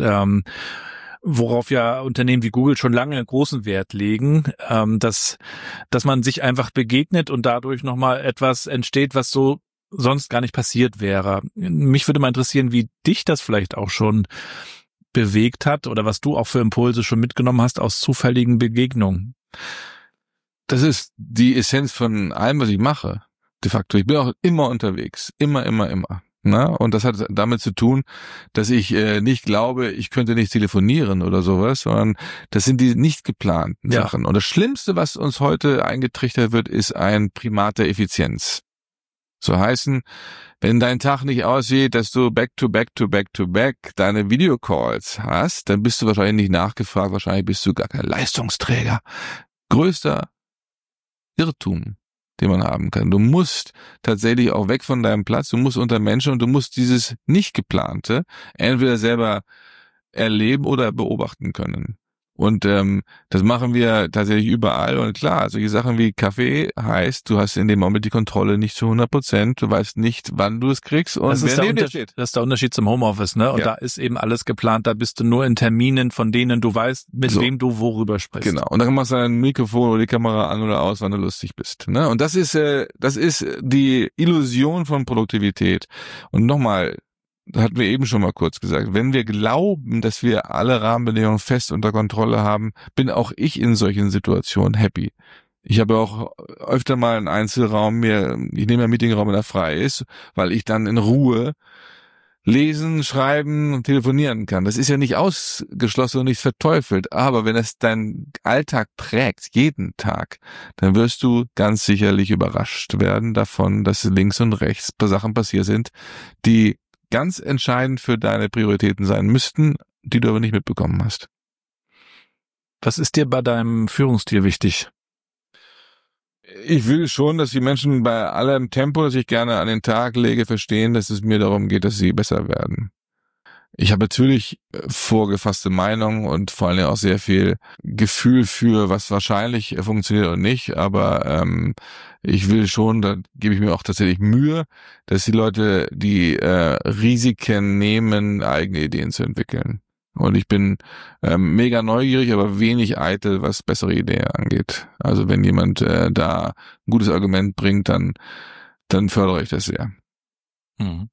Speaker 5: worauf ja Unternehmen wie Google schon lange großen Wert legen, dass man sich einfach begegnet und dadurch nochmal etwas entsteht, was so sonst gar nicht passiert wäre. Mich würde mal interessieren, wie dich das vielleicht auch schon bewegt hat oder was du auch für Impulse schon mitgenommen hast aus zufälligen Begegnungen.
Speaker 3: Das ist die Essenz von allem, was ich mache. De facto, ich bin auch immer unterwegs. Immer. Na? Und das hat damit zu tun, dass ich nicht glaube, ich könnte nicht telefonieren oder sowas, sondern das sind die nicht geplanten Sachen. Und das Schlimmste, was uns heute eingetrichtert wird, ist ein Primat der Effizienz. So heißen, wenn dein Tag nicht aussieht, dass du back to back deine Videocalls hast, dann bist du wahrscheinlich nicht nachgefragt, wahrscheinlich bist du gar kein Leistungsträger. Größter Irrtum, den man haben kann. Du musst tatsächlich auch weg von deinem Platz, du musst unter Menschen und du musst dieses nicht geplante entweder selber erleben oder beobachten können. Und das machen wir tatsächlich überall. Und klar, solche Sachen wie Kaffee heißt, du hast in dem Moment die Kontrolle nicht zu 100%. Du weißt nicht, wann du es kriegst und
Speaker 5: das ist
Speaker 3: wer neben dir steht.
Speaker 5: Das ist der Unterschied zum Homeoffice, ne? Und da ist eben alles geplant. Da bist du nur in Terminen, von denen du weißt, mit wem du worüber sprichst.
Speaker 3: Genau. Und dann machst du dein Mikrofon oder die Kamera an oder aus, wann du lustig bist. Ne? Und das ist die Illusion von Produktivität. Und nochmal, hatten wir eben schon mal kurz gesagt, wenn wir glauben, dass wir alle Rahmenbedingungen fest unter Kontrolle haben, bin auch ich in solchen Situationen happy. Ich habe auch öfter mal einen Einzelraum, ich nehme einen Meetingraum, wenn er frei ist, weil ich dann in Ruhe lesen, schreiben und telefonieren kann. Das ist ja nicht ausgeschlossen und nicht verteufelt, aber wenn es deinen Alltag prägt, jeden Tag, dann wirst du ganz sicherlich überrascht werden davon, dass links und rechts ein paar Sachen passiert sind, die ganz entscheidend für deine Prioritäten sein müssten, die du aber nicht mitbekommen hast.
Speaker 5: Was ist dir bei deinem Führungsstil wichtig?
Speaker 3: Ich will schon, dass die Menschen bei allem Tempo, das ich gerne an den Tag lege, verstehen, dass es mir darum geht, dass sie besser werden. Ich habe natürlich vorgefasste Meinung und vor allem auch sehr viel Gefühl für, was wahrscheinlich funktioniert und nicht, aber ich will schon, da gebe ich mir auch tatsächlich Mühe, dass die Leute die Risiken nehmen, eigene Ideen zu entwickeln. Und ich bin mega neugierig, aber wenig eitel, was bessere Ideen angeht. Also wenn jemand da ein gutes Argument bringt, dann fördere ich das sehr.
Speaker 5: Mhm.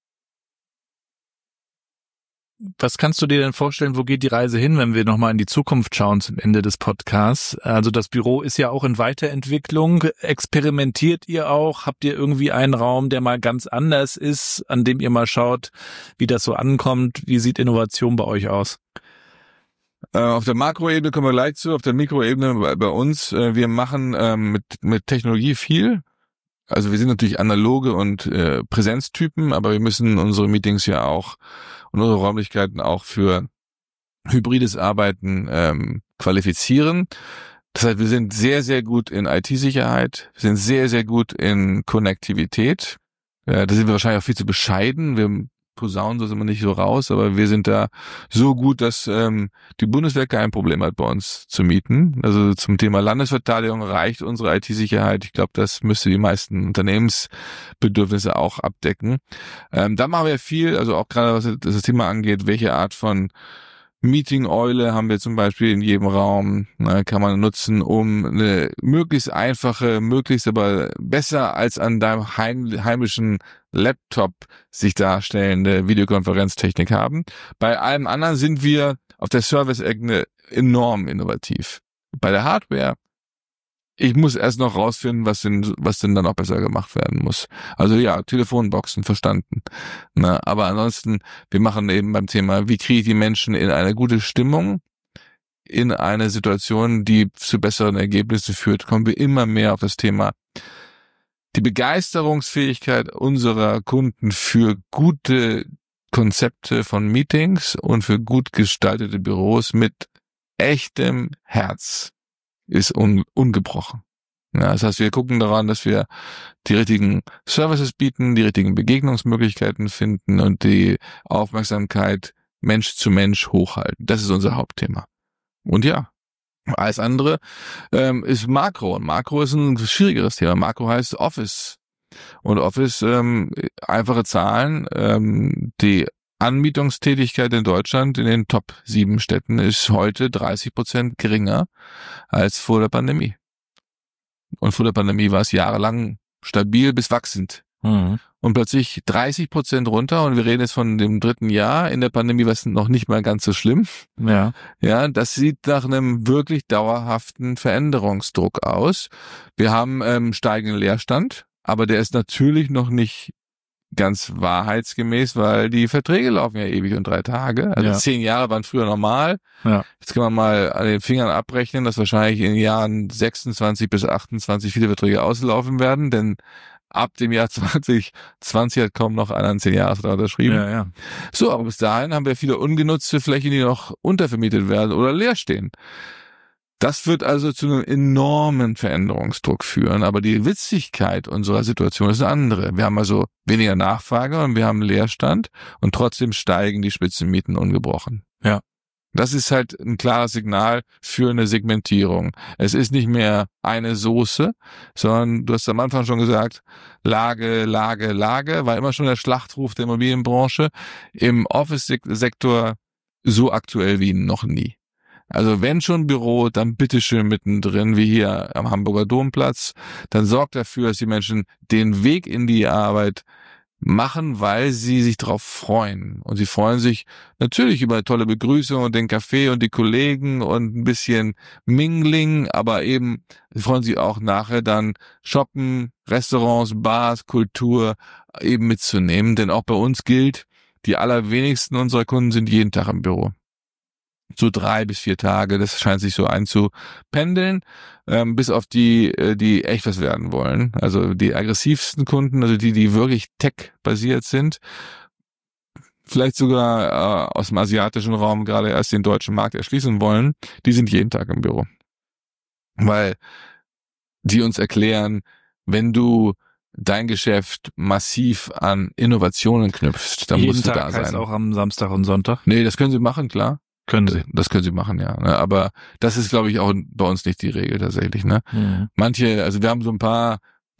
Speaker 5: Was kannst du dir denn vorstellen, wo geht die Reise hin, wenn wir nochmal in die Zukunft schauen zum Ende des Podcasts? Also das Büro ist ja auch in Weiterentwicklung. Experimentiert ihr auch? Habt ihr irgendwie einen Raum, der mal ganz anders ist, an dem ihr mal schaut, wie das so ankommt? Wie sieht Innovation bei euch aus?
Speaker 3: Auf der Makroebene kommen wir gleich zu, auf der Mikroebene bei uns. Wir machen mit Technologie viel. Also wir sind natürlich analoge und Präsenztypen, aber wir müssen unsere Meetings ja auch und unsere Räumlichkeiten auch für hybrides Arbeiten qualifizieren. Das heißt, wir sind sehr, sehr gut in IT-Sicherheit, wir sind sehr, sehr gut in Konnektivität. Da sind wir wahrscheinlich auch viel zu bescheiden. Wir posaunen das immer nicht so raus, aber wir sind da so gut, dass die Bundeswehr kein Problem hat, bei uns zu mieten. Also zum Thema Landesverteidigung reicht unsere IT-Sicherheit. Ich glaube, das müsste die meisten Unternehmensbedürfnisse auch abdecken. Da machen wir viel, also auch gerade was das Thema angeht, welche Art von Meeting-Eule haben wir zum Beispiel in jedem Raum, kann man nutzen, um eine möglichst einfache, möglichst aber besser als an deinem heimischen Laptop sich darstellende Videokonferenztechnik haben. Bei allem anderen sind wir auf der Service-Ebene enorm innovativ. Bei der Hardware, ich muss erst noch rausfinden, was denn dann noch besser gemacht werden muss. Also ja, Telefonboxen, verstanden. Aber ansonsten, wir machen eben beim Thema, wie kriege ich die Menschen in eine gute Stimmung, in eine Situation, die zu besseren Ergebnissen führt, kommen wir immer mehr auf das Thema die Begeisterungsfähigkeit unserer Kunden für gute Konzepte von Meetings und für gut gestaltete Büros mit echtem Herz ist ungebrochen. Ja, das heißt, wir gucken daran, dass wir die richtigen Services bieten, die richtigen Begegnungsmöglichkeiten finden und die Aufmerksamkeit Mensch zu Mensch hochhalten. Das ist unser Hauptthema. Und ja, alles andere ist Makro. Und Makro ist ein schwierigeres Thema. Makro heißt Office. Und Office, einfache Zahlen, die Anmietungstätigkeit in Deutschland in den Top 7 Städten ist heute 30% geringer als vor der Pandemie. Und vor der Pandemie war es jahrelang stabil bis wachsend. Und plötzlich 30% runter und wir reden jetzt von dem 3. Jahr. In der Pandemie war es noch nicht mal ganz so schlimm.
Speaker 5: Ja.
Speaker 3: Ja, das sieht nach einem wirklich dauerhaften Veränderungsdruck aus. Wir haben steigenden Leerstand, aber der ist natürlich noch nicht ganz wahrheitsgemäß, weil die Verträge laufen ja ewig und 3 Tage. Also 10 Jahre waren früher normal. Ja. Jetzt kann man mal an den Fingern abrechnen, dass wahrscheinlich in den Jahren 26 bis 28 viele Verträge auslaufen werden, denn ab dem Jahr 2020 hat kaum noch einer einen 10-Jahres-Vertrag unterschrieben. Ja. So, aber bis dahin haben wir viele ungenutzte Flächen, die noch untervermietet werden oder leer stehen. Das wird also zu einem enormen Veränderungsdruck führen, aber die Witzigkeit unserer Situation ist eine andere. Wir haben also weniger Nachfrage und wir haben Leerstand und trotzdem steigen die Spitzenmieten ungebrochen. Ja. Das ist halt ein klares Signal für eine Segmentierung. Es ist nicht mehr eine Soße, sondern du hast am Anfang schon gesagt, Lage, war immer schon der Schlachtruf der Immobilienbranche. Im Office-Sektor so aktuell wie noch nie. Also wenn schon Büro, dann bitteschön mittendrin, wie hier am Hamburger Domplatz. Dann sorgt dafür, dass die Menschen den Weg in die Arbeit machen, weil sie sich darauf freuen. Und sie freuen sich natürlich über eine tolle Begrüßung und den Kaffee und die Kollegen und ein bisschen Mingling, aber eben freuen sich auch nachher dann shoppen, Restaurants, Bars, Kultur eben mitzunehmen. Denn auch bei uns gilt, die allerwenigsten unserer Kunden sind jeden Tag im Büro. So 3 bis 4 Tage, das scheint sich so einzupendeln, bis auf die echt was werden wollen. Also die aggressivsten Kunden, also die wirklich tech-basiert sind, vielleicht sogar aus dem asiatischen Raum gerade erst den deutschen Markt erschließen wollen, die sind jeden Tag im Büro. Weil die uns erklären, wenn du dein Geschäft massiv an Innovationen knüpfst, dann musst du da sein.
Speaker 5: Heißt auch am Samstag und Sonntag?
Speaker 3: Nee, das können sie machen, klar.
Speaker 5: Das
Speaker 3: können sie machen, ja. Aber das ist, glaube ich, auch bei uns nicht die Regel tatsächlich, ne? Manche, also wir haben so ein paar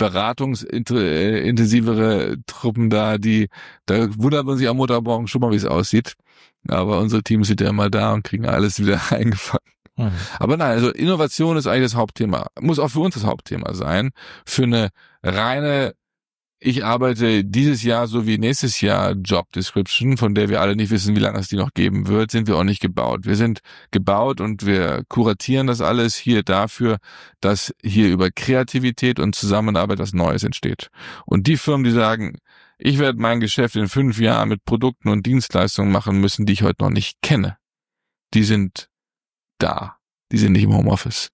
Speaker 3: beratungsintensivere Truppen da wundert man sich am Montagmorgen schon mal, wie es aussieht. Aber unsere Teams sind ja immer da und kriegen alles wieder eingefangen. Aber nein, also Innovation ist eigentlich das Hauptthema. Muss auch für uns das Hauptthema sein. Für eine reine ich arbeite dieses Jahr so wie nächstes Jahr Job Description, von der wir alle nicht wissen, wie lange es die noch geben wird, sind wir auch nicht gebaut. Wir sind gebaut und wir kuratieren das alles hier dafür, dass hier über Kreativität und Zusammenarbeit was Neues entsteht. Und die Firmen, die sagen, ich werde mein Geschäft in 5 Jahren mit Produkten und Dienstleistungen machen müssen, die ich heute noch nicht kenne, die sind da. Die sind nicht im Homeoffice.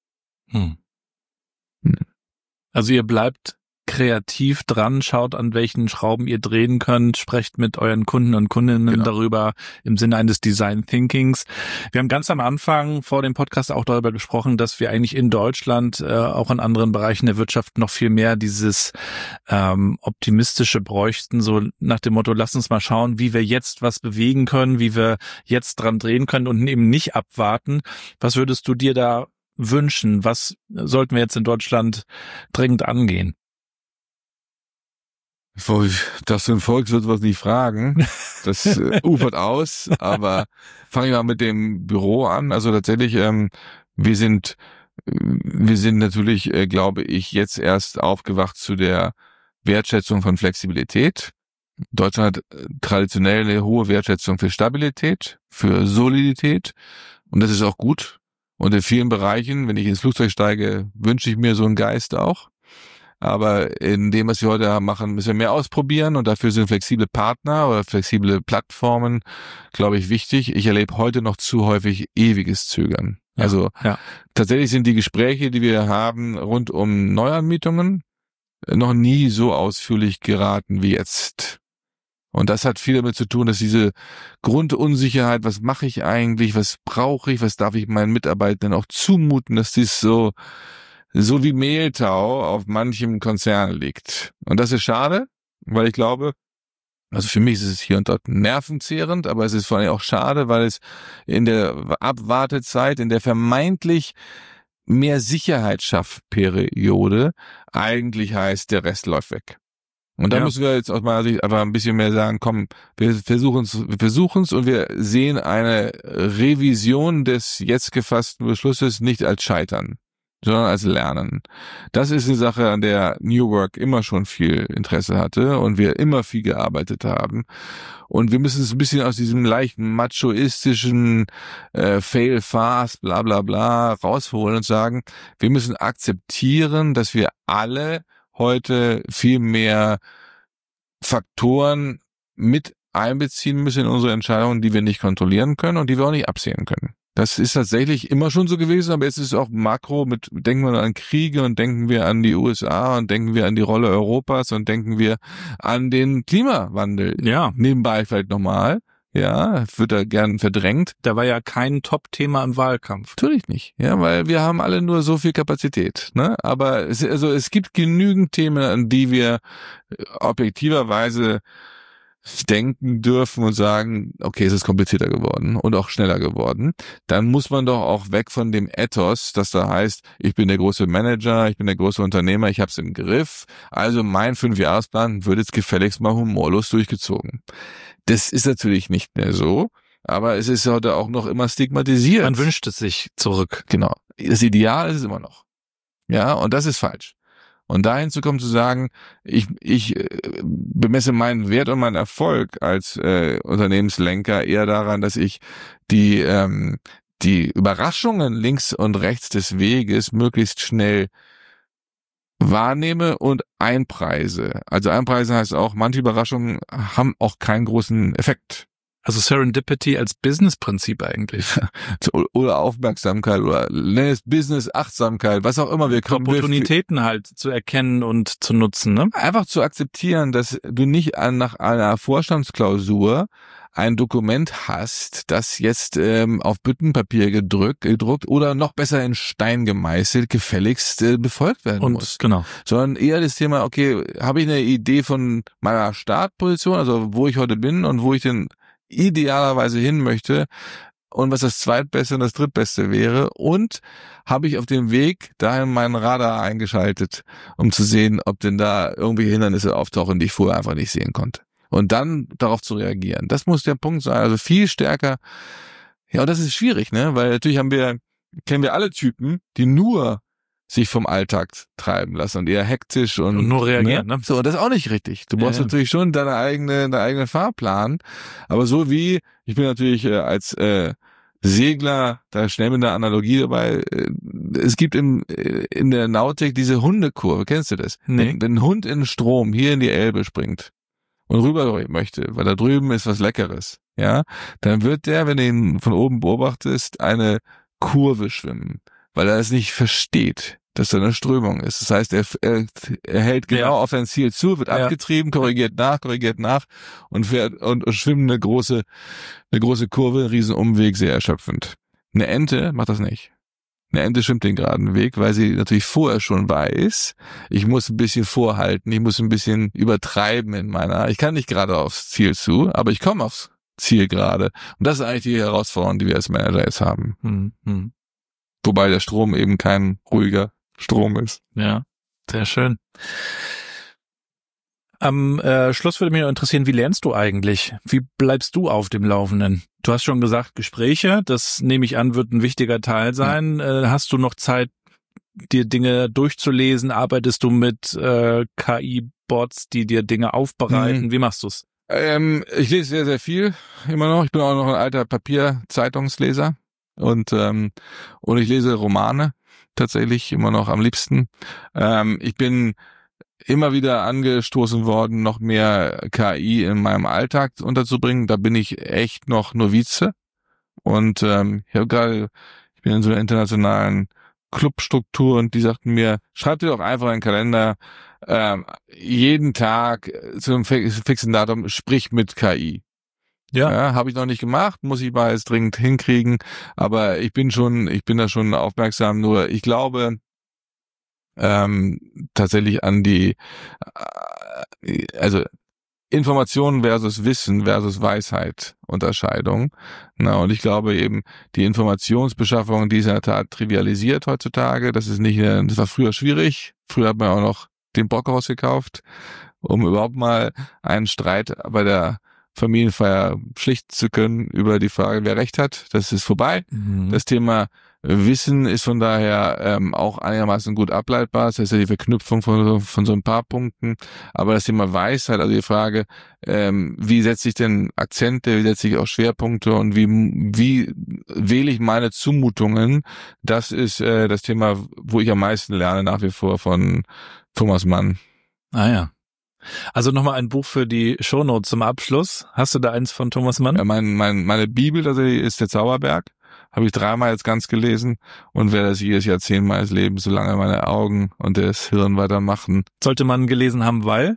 Speaker 5: Also ihr bleibt kreativ dran, schaut an welchen Schrauben ihr drehen könnt, sprecht mit euren Kunden und Kundinnen darüber im Sinne eines Design Thinkings. Wir haben ganz am Anfang vor dem Podcast auch darüber gesprochen, dass wir eigentlich in Deutschland, auch in anderen Bereichen der Wirtschaft noch viel mehr dieses Optimistische bräuchten, so nach dem Motto, lass uns mal schauen, wie wir jetzt was bewegen können, wie wir jetzt dran drehen können und eben nicht abwarten. Was würdest du dir da wünschen? Was sollten wir jetzt in Deutschland dringend angehen?
Speaker 3: Das für ein Volkswirt was nicht fragen. Das ufert aus, aber fange ich mal mit dem Büro an. Also tatsächlich, wir sind natürlich, glaube ich, jetzt erst aufgewacht zu der Wertschätzung von Flexibilität. Deutschland hat traditionell eine hohe Wertschätzung für Stabilität, für Solidität und das ist auch gut. Und in vielen Bereichen, wenn ich ins Flugzeug steige, wünsche ich mir so einen Geist auch. Aber in dem, was wir heute machen, müssen wir mehr ausprobieren und dafür sind flexible Partner oder flexible Plattformen, glaube ich, wichtig. Ich erlebe heute noch zu häufig ewiges Zögern. Tatsächlich sind die Gespräche, die wir haben rund um Neuanmietungen, noch nie so ausführlich geraten wie jetzt. Und das hat viel damit zu tun, dass diese Grundunsicherheit, was mache ich eigentlich, was brauche ich, was darf ich meinen Mitarbeitenden auch zumuten, dass dies so so wie Mehltau auf manchem Konzern liegt. Und das ist schade, weil ich glaube, also für mich ist es hier und dort nervenzehrend, aber es ist vor allem auch schade, weil es in der Abwartezeit, in der vermeintlich mehr Sicherheitsschaffperiode eigentlich heißt, der Rest läuft weg. Und da müssen wir jetzt aus meiner Sicht einfach ein bisschen mehr sagen, komm, wir versuchen's und wir sehen eine Revision des jetzt gefassten Beschlusses nicht als Scheitern, sondern als Lernen. Das ist eine Sache, an der New Work immer schon viel Interesse hatte und wir immer viel gearbeitet haben. Und wir müssen es ein bisschen aus diesem leichten machoistischen Fail fast, bla bla bla rausholen und sagen, wir müssen akzeptieren, dass wir alle heute viel mehr Faktoren mit einbeziehen müssen in unsere Entscheidungen, die wir nicht kontrollieren können und die wir auch nicht absehen können. Das ist tatsächlich immer schon so gewesen, aber jetzt ist es auch makro denken wir an Kriege und denken wir an die USA und denken wir an die Rolle Europas und denken wir an den Klimawandel.
Speaker 5: Ja.
Speaker 3: Nebenbei vielleicht nochmal. Ja, wird da gern verdrängt.
Speaker 5: Da war ja kein Top-Thema im Wahlkampf.
Speaker 3: Natürlich nicht, ja, weil wir haben alle nur so viel Kapazität, ne? Aber es gibt genügend Themen, an die wir objektiverweise denken dürfen und sagen, okay, es ist komplizierter geworden und auch schneller geworden. Dann muss man doch auch weg von dem Ethos, das da heißt, ich bin der große Manager, ich bin der große Unternehmer, ich hab's im Griff. Also mein 5-Jahresplan wird jetzt gefälligst mal humorlos durchgezogen. Das ist natürlich nicht mehr so, aber es ist heute auch noch immer stigmatisiert.
Speaker 5: Man wünscht es sich zurück.
Speaker 3: Genau. Das Ideal ist es immer noch. Ja, und das ist falsch. Und dahin zu kommen, zu sagen, ich bemesse meinen Wert und meinen Erfolg als Unternehmenslenker eher daran, dass ich die Überraschungen links und rechts des Weges möglichst schnell wahrnehme und einpreise. Also einpreisen heißt auch, manche Überraschungen haben auch keinen großen Effekt.
Speaker 5: Also Serendipity als Businessprinzip eigentlich.
Speaker 3: Oder Aufmerksamkeit oder nenn es Business-Achtsamkeit, was auch immer. Wir kommen
Speaker 5: Opportunitäten halt zu erkennen und zu nutzen, ne?
Speaker 3: Einfach zu akzeptieren, dass du nicht nach einer Vorstandsklausur ein Dokument hast, das jetzt auf Büttenpapier gedruckt oder noch besser in Stein gemeißelt gefälligst befolgt werden muss.
Speaker 5: Genau.
Speaker 3: Sondern eher das Thema, okay, habe ich eine Idee von meiner Startposition, also wo ich heute bin und wo ich denn idealerweise hin möchte und was das Zweitbeste und das Drittbeste wäre und habe ich auf dem Weg dahin meinen Radar eingeschaltet, um zu sehen, ob denn da irgendwie Hindernisse auftauchen, die ich vorher einfach nicht sehen konnte. Und dann darauf zu reagieren. Das muss der Punkt sein. Also viel stärker. Ja, und das ist schwierig, ne? Weil natürlich kennen wir alle Typen, die nur sich vom Alltag treiben lassen und eher hektisch und
Speaker 5: nur reagieren, ne?
Speaker 3: So, das ist auch nicht richtig. Du brauchst natürlich schon deinen eigenen Fahrplan. Aber so wie, ich bin natürlich als Segler da schnell mit einer Analogie dabei. Es gibt in der Nautik diese Hundekurve. Kennst du das?
Speaker 5: Nee.
Speaker 3: Wenn ein Hund in den Strom hier in die Elbe springt und rüber möchte, weil da drüben ist was Leckeres, ja, dann wird der, wenn du ihn von oben beobachtest, eine Kurve schwimmen, weil er es nicht versteht, dass da eine Strömung ist. Das heißt, er hält genau auf sein Ziel zu, wird abgetrieben, korrigiert nach und fährt und schwimmt eine große Kurve, einen riesen Umweg, sehr erschöpfend. Eine Ente macht das nicht. Eine Ente schwimmt den geraden Weg, weil sie natürlich vorher schon weiß, ich muss ein bisschen vorhalten, ich muss ein bisschen übertreiben ich kann nicht gerade aufs Ziel zu, aber ich komme aufs Ziel gerade. Und das ist eigentlich die Herausforderung, die wir als Manager jetzt haben. Wobei der Strom eben kein ruhiger Strom ist.
Speaker 5: Ja, sehr schön. Am Schluss würde mich noch interessieren, wie lernst du eigentlich? Wie bleibst du auf dem Laufenden? Du hast schon gesagt, Gespräche, das nehme ich an, wird ein wichtiger Teil sein. Hast du noch Zeit, dir Dinge durchzulesen? Arbeitest du mit KI-Bots, die dir Dinge aufbereiten? Wie machst du's?
Speaker 3: Ich lese sehr, sehr viel immer noch. Ich bin auch noch ein alter Papier-Zeitungsleser und ich lese Romane tatsächlich immer noch am liebsten. Ich bin immer wieder angestoßen worden, noch mehr KI in meinem Alltag unterzubringen. Da bin ich echt noch Novize. Und ich bin in so einer internationalen Clubstruktur und die sagten mir, schreib dir doch einfach in den Kalender, jeden Tag zu einem fixen Datum, sprich mit KI. Ja, habe ich noch nicht gemacht, muss ich mal jetzt dringend hinkriegen, aber ich bin da schon aufmerksam, nur ich glaube, tatsächlich an die, also Information versus Wissen versus Weisheit Unterscheidung. Na, und ich glaube eben, die Informationsbeschaffung, die ist in der Tat trivialisiert heutzutage. Das war früher schwierig. Früher hat man auch noch den Brockhaus gekauft, um überhaupt mal einen Streit bei der Familienfeier schlichten zu können über die Frage, wer Recht hat. Das ist vorbei. Mhm. Das Thema Wissen ist von daher auch einigermaßen gut ableitbar. Das heißt ja die Verknüpfung von so ein paar Punkten. Aber das Thema Weisheit, also die Frage, wie setze ich denn Akzente, wie setze ich auch Schwerpunkte und wie wähle ich meine Zumutungen, das ist das Thema, wo ich am meisten lerne nach wie vor von Thomas Mann.
Speaker 5: Ah ja. Also nochmal ein Buch für die Shownotes zum Abschluss. Hast du da eins von Thomas Mann?
Speaker 3: Ja, meine Bibel, also ist der Zauberberg. Habe ich 3-mal jetzt ganz gelesen und werde das jedes Jahr 10 meines Lebens, solange meine Augen und das Hirn weitermachen.
Speaker 5: Sollte man gelesen haben, weil?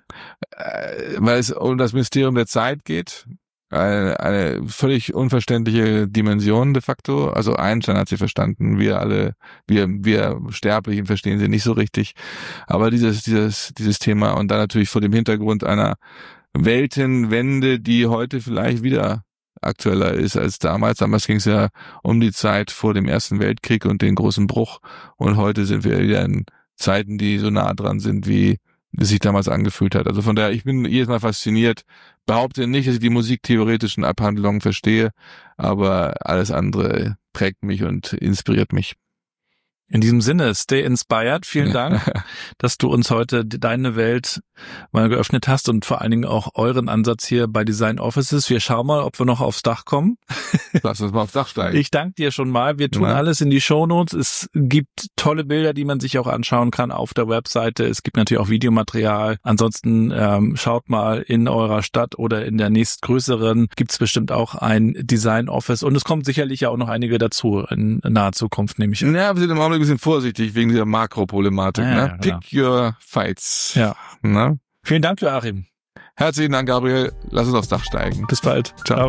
Speaker 3: Weil es um das Mysterium der Zeit geht. Eine völlig unverständliche Dimension de facto. Also Einstein hat sie verstanden. Wir Sterblichen verstehen sie nicht so richtig. Aber dieses Thema und dann natürlich vor dem Hintergrund einer Weltenwende, die heute vielleicht wieder aktueller ist als damals. Damals ging es ja um die Zeit vor dem Ersten Weltkrieg und den großen Bruch. Und heute sind wir wieder in Zeiten, die so nah dran sind, wie es sich damals angefühlt hat. Also von daher, ich bin jedes Mal fasziniert. Behaupte nicht, dass ich die musiktheoretischen Abhandlungen verstehe, aber alles andere prägt mich und inspiriert mich.
Speaker 5: In diesem Sinne, stay inspired. Vielen Dank, dass du uns heute deine Welt mal geöffnet hast und vor allen Dingen auch euren Ansatz hier bei Design Offices. Wir schauen mal, ob wir noch aufs Dach kommen.
Speaker 3: Lass uns mal aufs Dach steigen.
Speaker 5: Ich danke dir schon mal. Wir tun alles in die Shownotes. Es gibt tolle Bilder, die man sich auch anschauen kann auf der Webseite. Es gibt natürlich auch Videomaterial. Ansonsten schaut mal in eurer Stadt oder in der nächstgrößeren. Gibt es bestimmt auch ein Design Office. Und es kommt sicherlich ja auch noch einige dazu in naher Zukunft, nehme ich an.
Speaker 3: Ja, wir sind im Augenblick ein bisschen vorsichtig wegen dieser Makroproblematik.
Speaker 5: Ja,
Speaker 3: Pick your fights.
Speaker 5: Ja.
Speaker 3: Na?
Speaker 5: Vielen Dank, Joachim.
Speaker 3: Herzlichen Dank, Gabriel. Lass uns aufs Dach steigen.
Speaker 5: Bis bald.
Speaker 3: Ciao.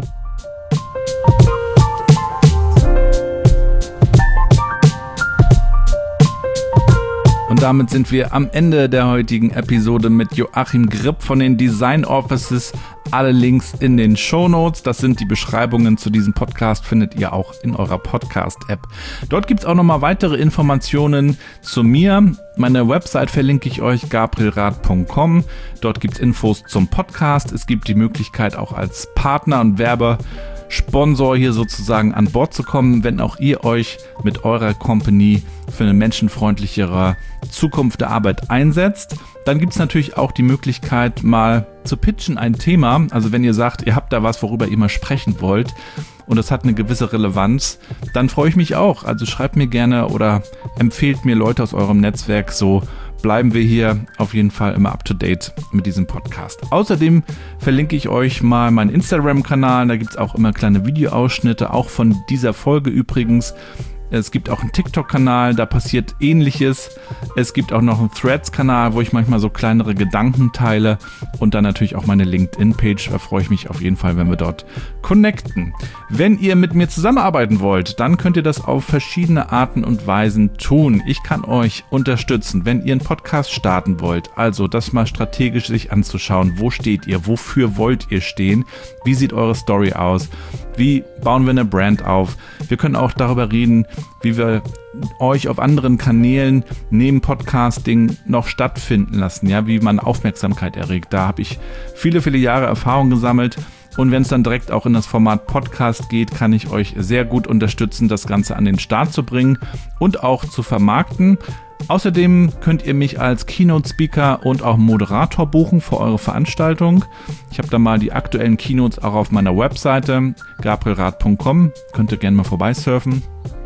Speaker 4: Und damit sind wir am Ende der heutigen Episode mit Joachim Gripp von den Design Offices. Alle Links in den Shownotes. Das sind die Beschreibungen zu diesem Podcast, findet ihr auch in eurer Podcast-App. Dort gibt es auch nochmal weitere Informationen zu mir. Meine Website verlinke ich euch, gabrielrath.com. Dort gibt es Infos zum Podcast. Es gibt die Möglichkeit auch als Partner und Werbesponsor hier sozusagen an Bord zu kommen, wenn auch ihr euch mit eurer Company für eine menschenfreundlichere Zukunft der Arbeit einsetzt. Dann gibt es natürlich auch die Möglichkeit, mal zu pitchen ein Thema. Also wenn ihr sagt, ihr habt da was, worüber ihr mal sprechen wollt und das hat eine gewisse Relevanz, dann freue ich mich auch. Also schreibt mir gerne oder empfehlt mir Leute aus eurem Netzwerk. So bleiben wir hier auf jeden Fall immer up to date mit diesem Podcast. Außerdem verlinke ich euch mal meinen Instagram-Kanal. Da gibt es auch immer kleine Videoausschnitte, auch von dieser Folge übrigens. Es gibt auch einen TikTok-Kanal, da passiert Ähnliches. Es gibt auch noch einen Threads-Kanal, wo ich manchmal so kleinere Gedanken teile. Und dann natürlich auch meine LinkedIn-Page. Da freue ich mich auf jeden Fall, wenn wir dort connecten. Wenn ihr mit mir zusammenarbeiten wollt, dann könnt ihr das auf verschiedene Arten und Weisen tun. Ich kann euch unterstützen, wenn ihr einen Podcast starten wollt. Also das mal strategisch sich anzuschauen. Wo steht ihr? Wofür wollt ihr stehen? Wie sieht eure Story aus? Wie bauen wir eine Brand auf? Wir können auch darüber reden, wie wir euch auf anderen Kanälen neben Podcasting noch stattfinden lassen, ja, wie man Aufmerksamkeit erregt. Da habe ich viele, viele Jahre Erfahrung gesammelt. Und wenn es dann direkt auch in das Format Podcast geht, kann ich euch sehr gut unterstützen, das Ganze an den Start zu bringen und auch zu vermarkten. Außerdem könnt ihr mich als Keynote-Speaker und auch Moderator buchen für eure Veranstaltung. Ich habe da mal die aktuellen Keynotes auch auf meiner Webseite gabrielrath.com. Könnt ihr gerne mal vorbeisurfen.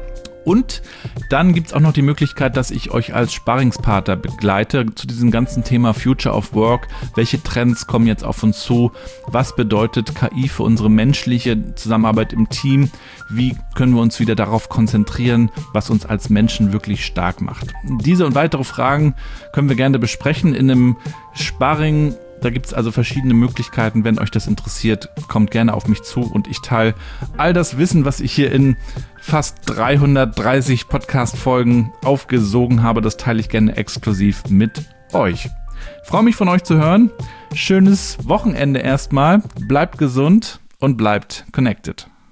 Speaker 4: Und dann gibt es auch noch die Möglichkeit, dass ich euch als Sparringspartner begleite zu diesem ganzen Thema Future of Work. Welche Trends kommen jetzt auf uns zu? Was bedeutet KI für unsere menschliche Zusammenarbeit im Team? Wie können wir uns wieder darauf konzentrieren, was uns als Menschen wirklich stark macht? Diese und weitere Fragen können wir gerne besprechen in einem Sparring Da gibt es also verschiedene Möglichkeiten. Wenn euch das interessiert, kommt gerne auf mich zu und ich teile all das Wissen, was ich hier in fast 330 Podcast-Folgen aufgesogen habe. Das teile ich gerne exklusiv mit euch. Freue mich von euch zu hören. Schönes Wochenende erstmal. Bleibt gesund und bleibt connected.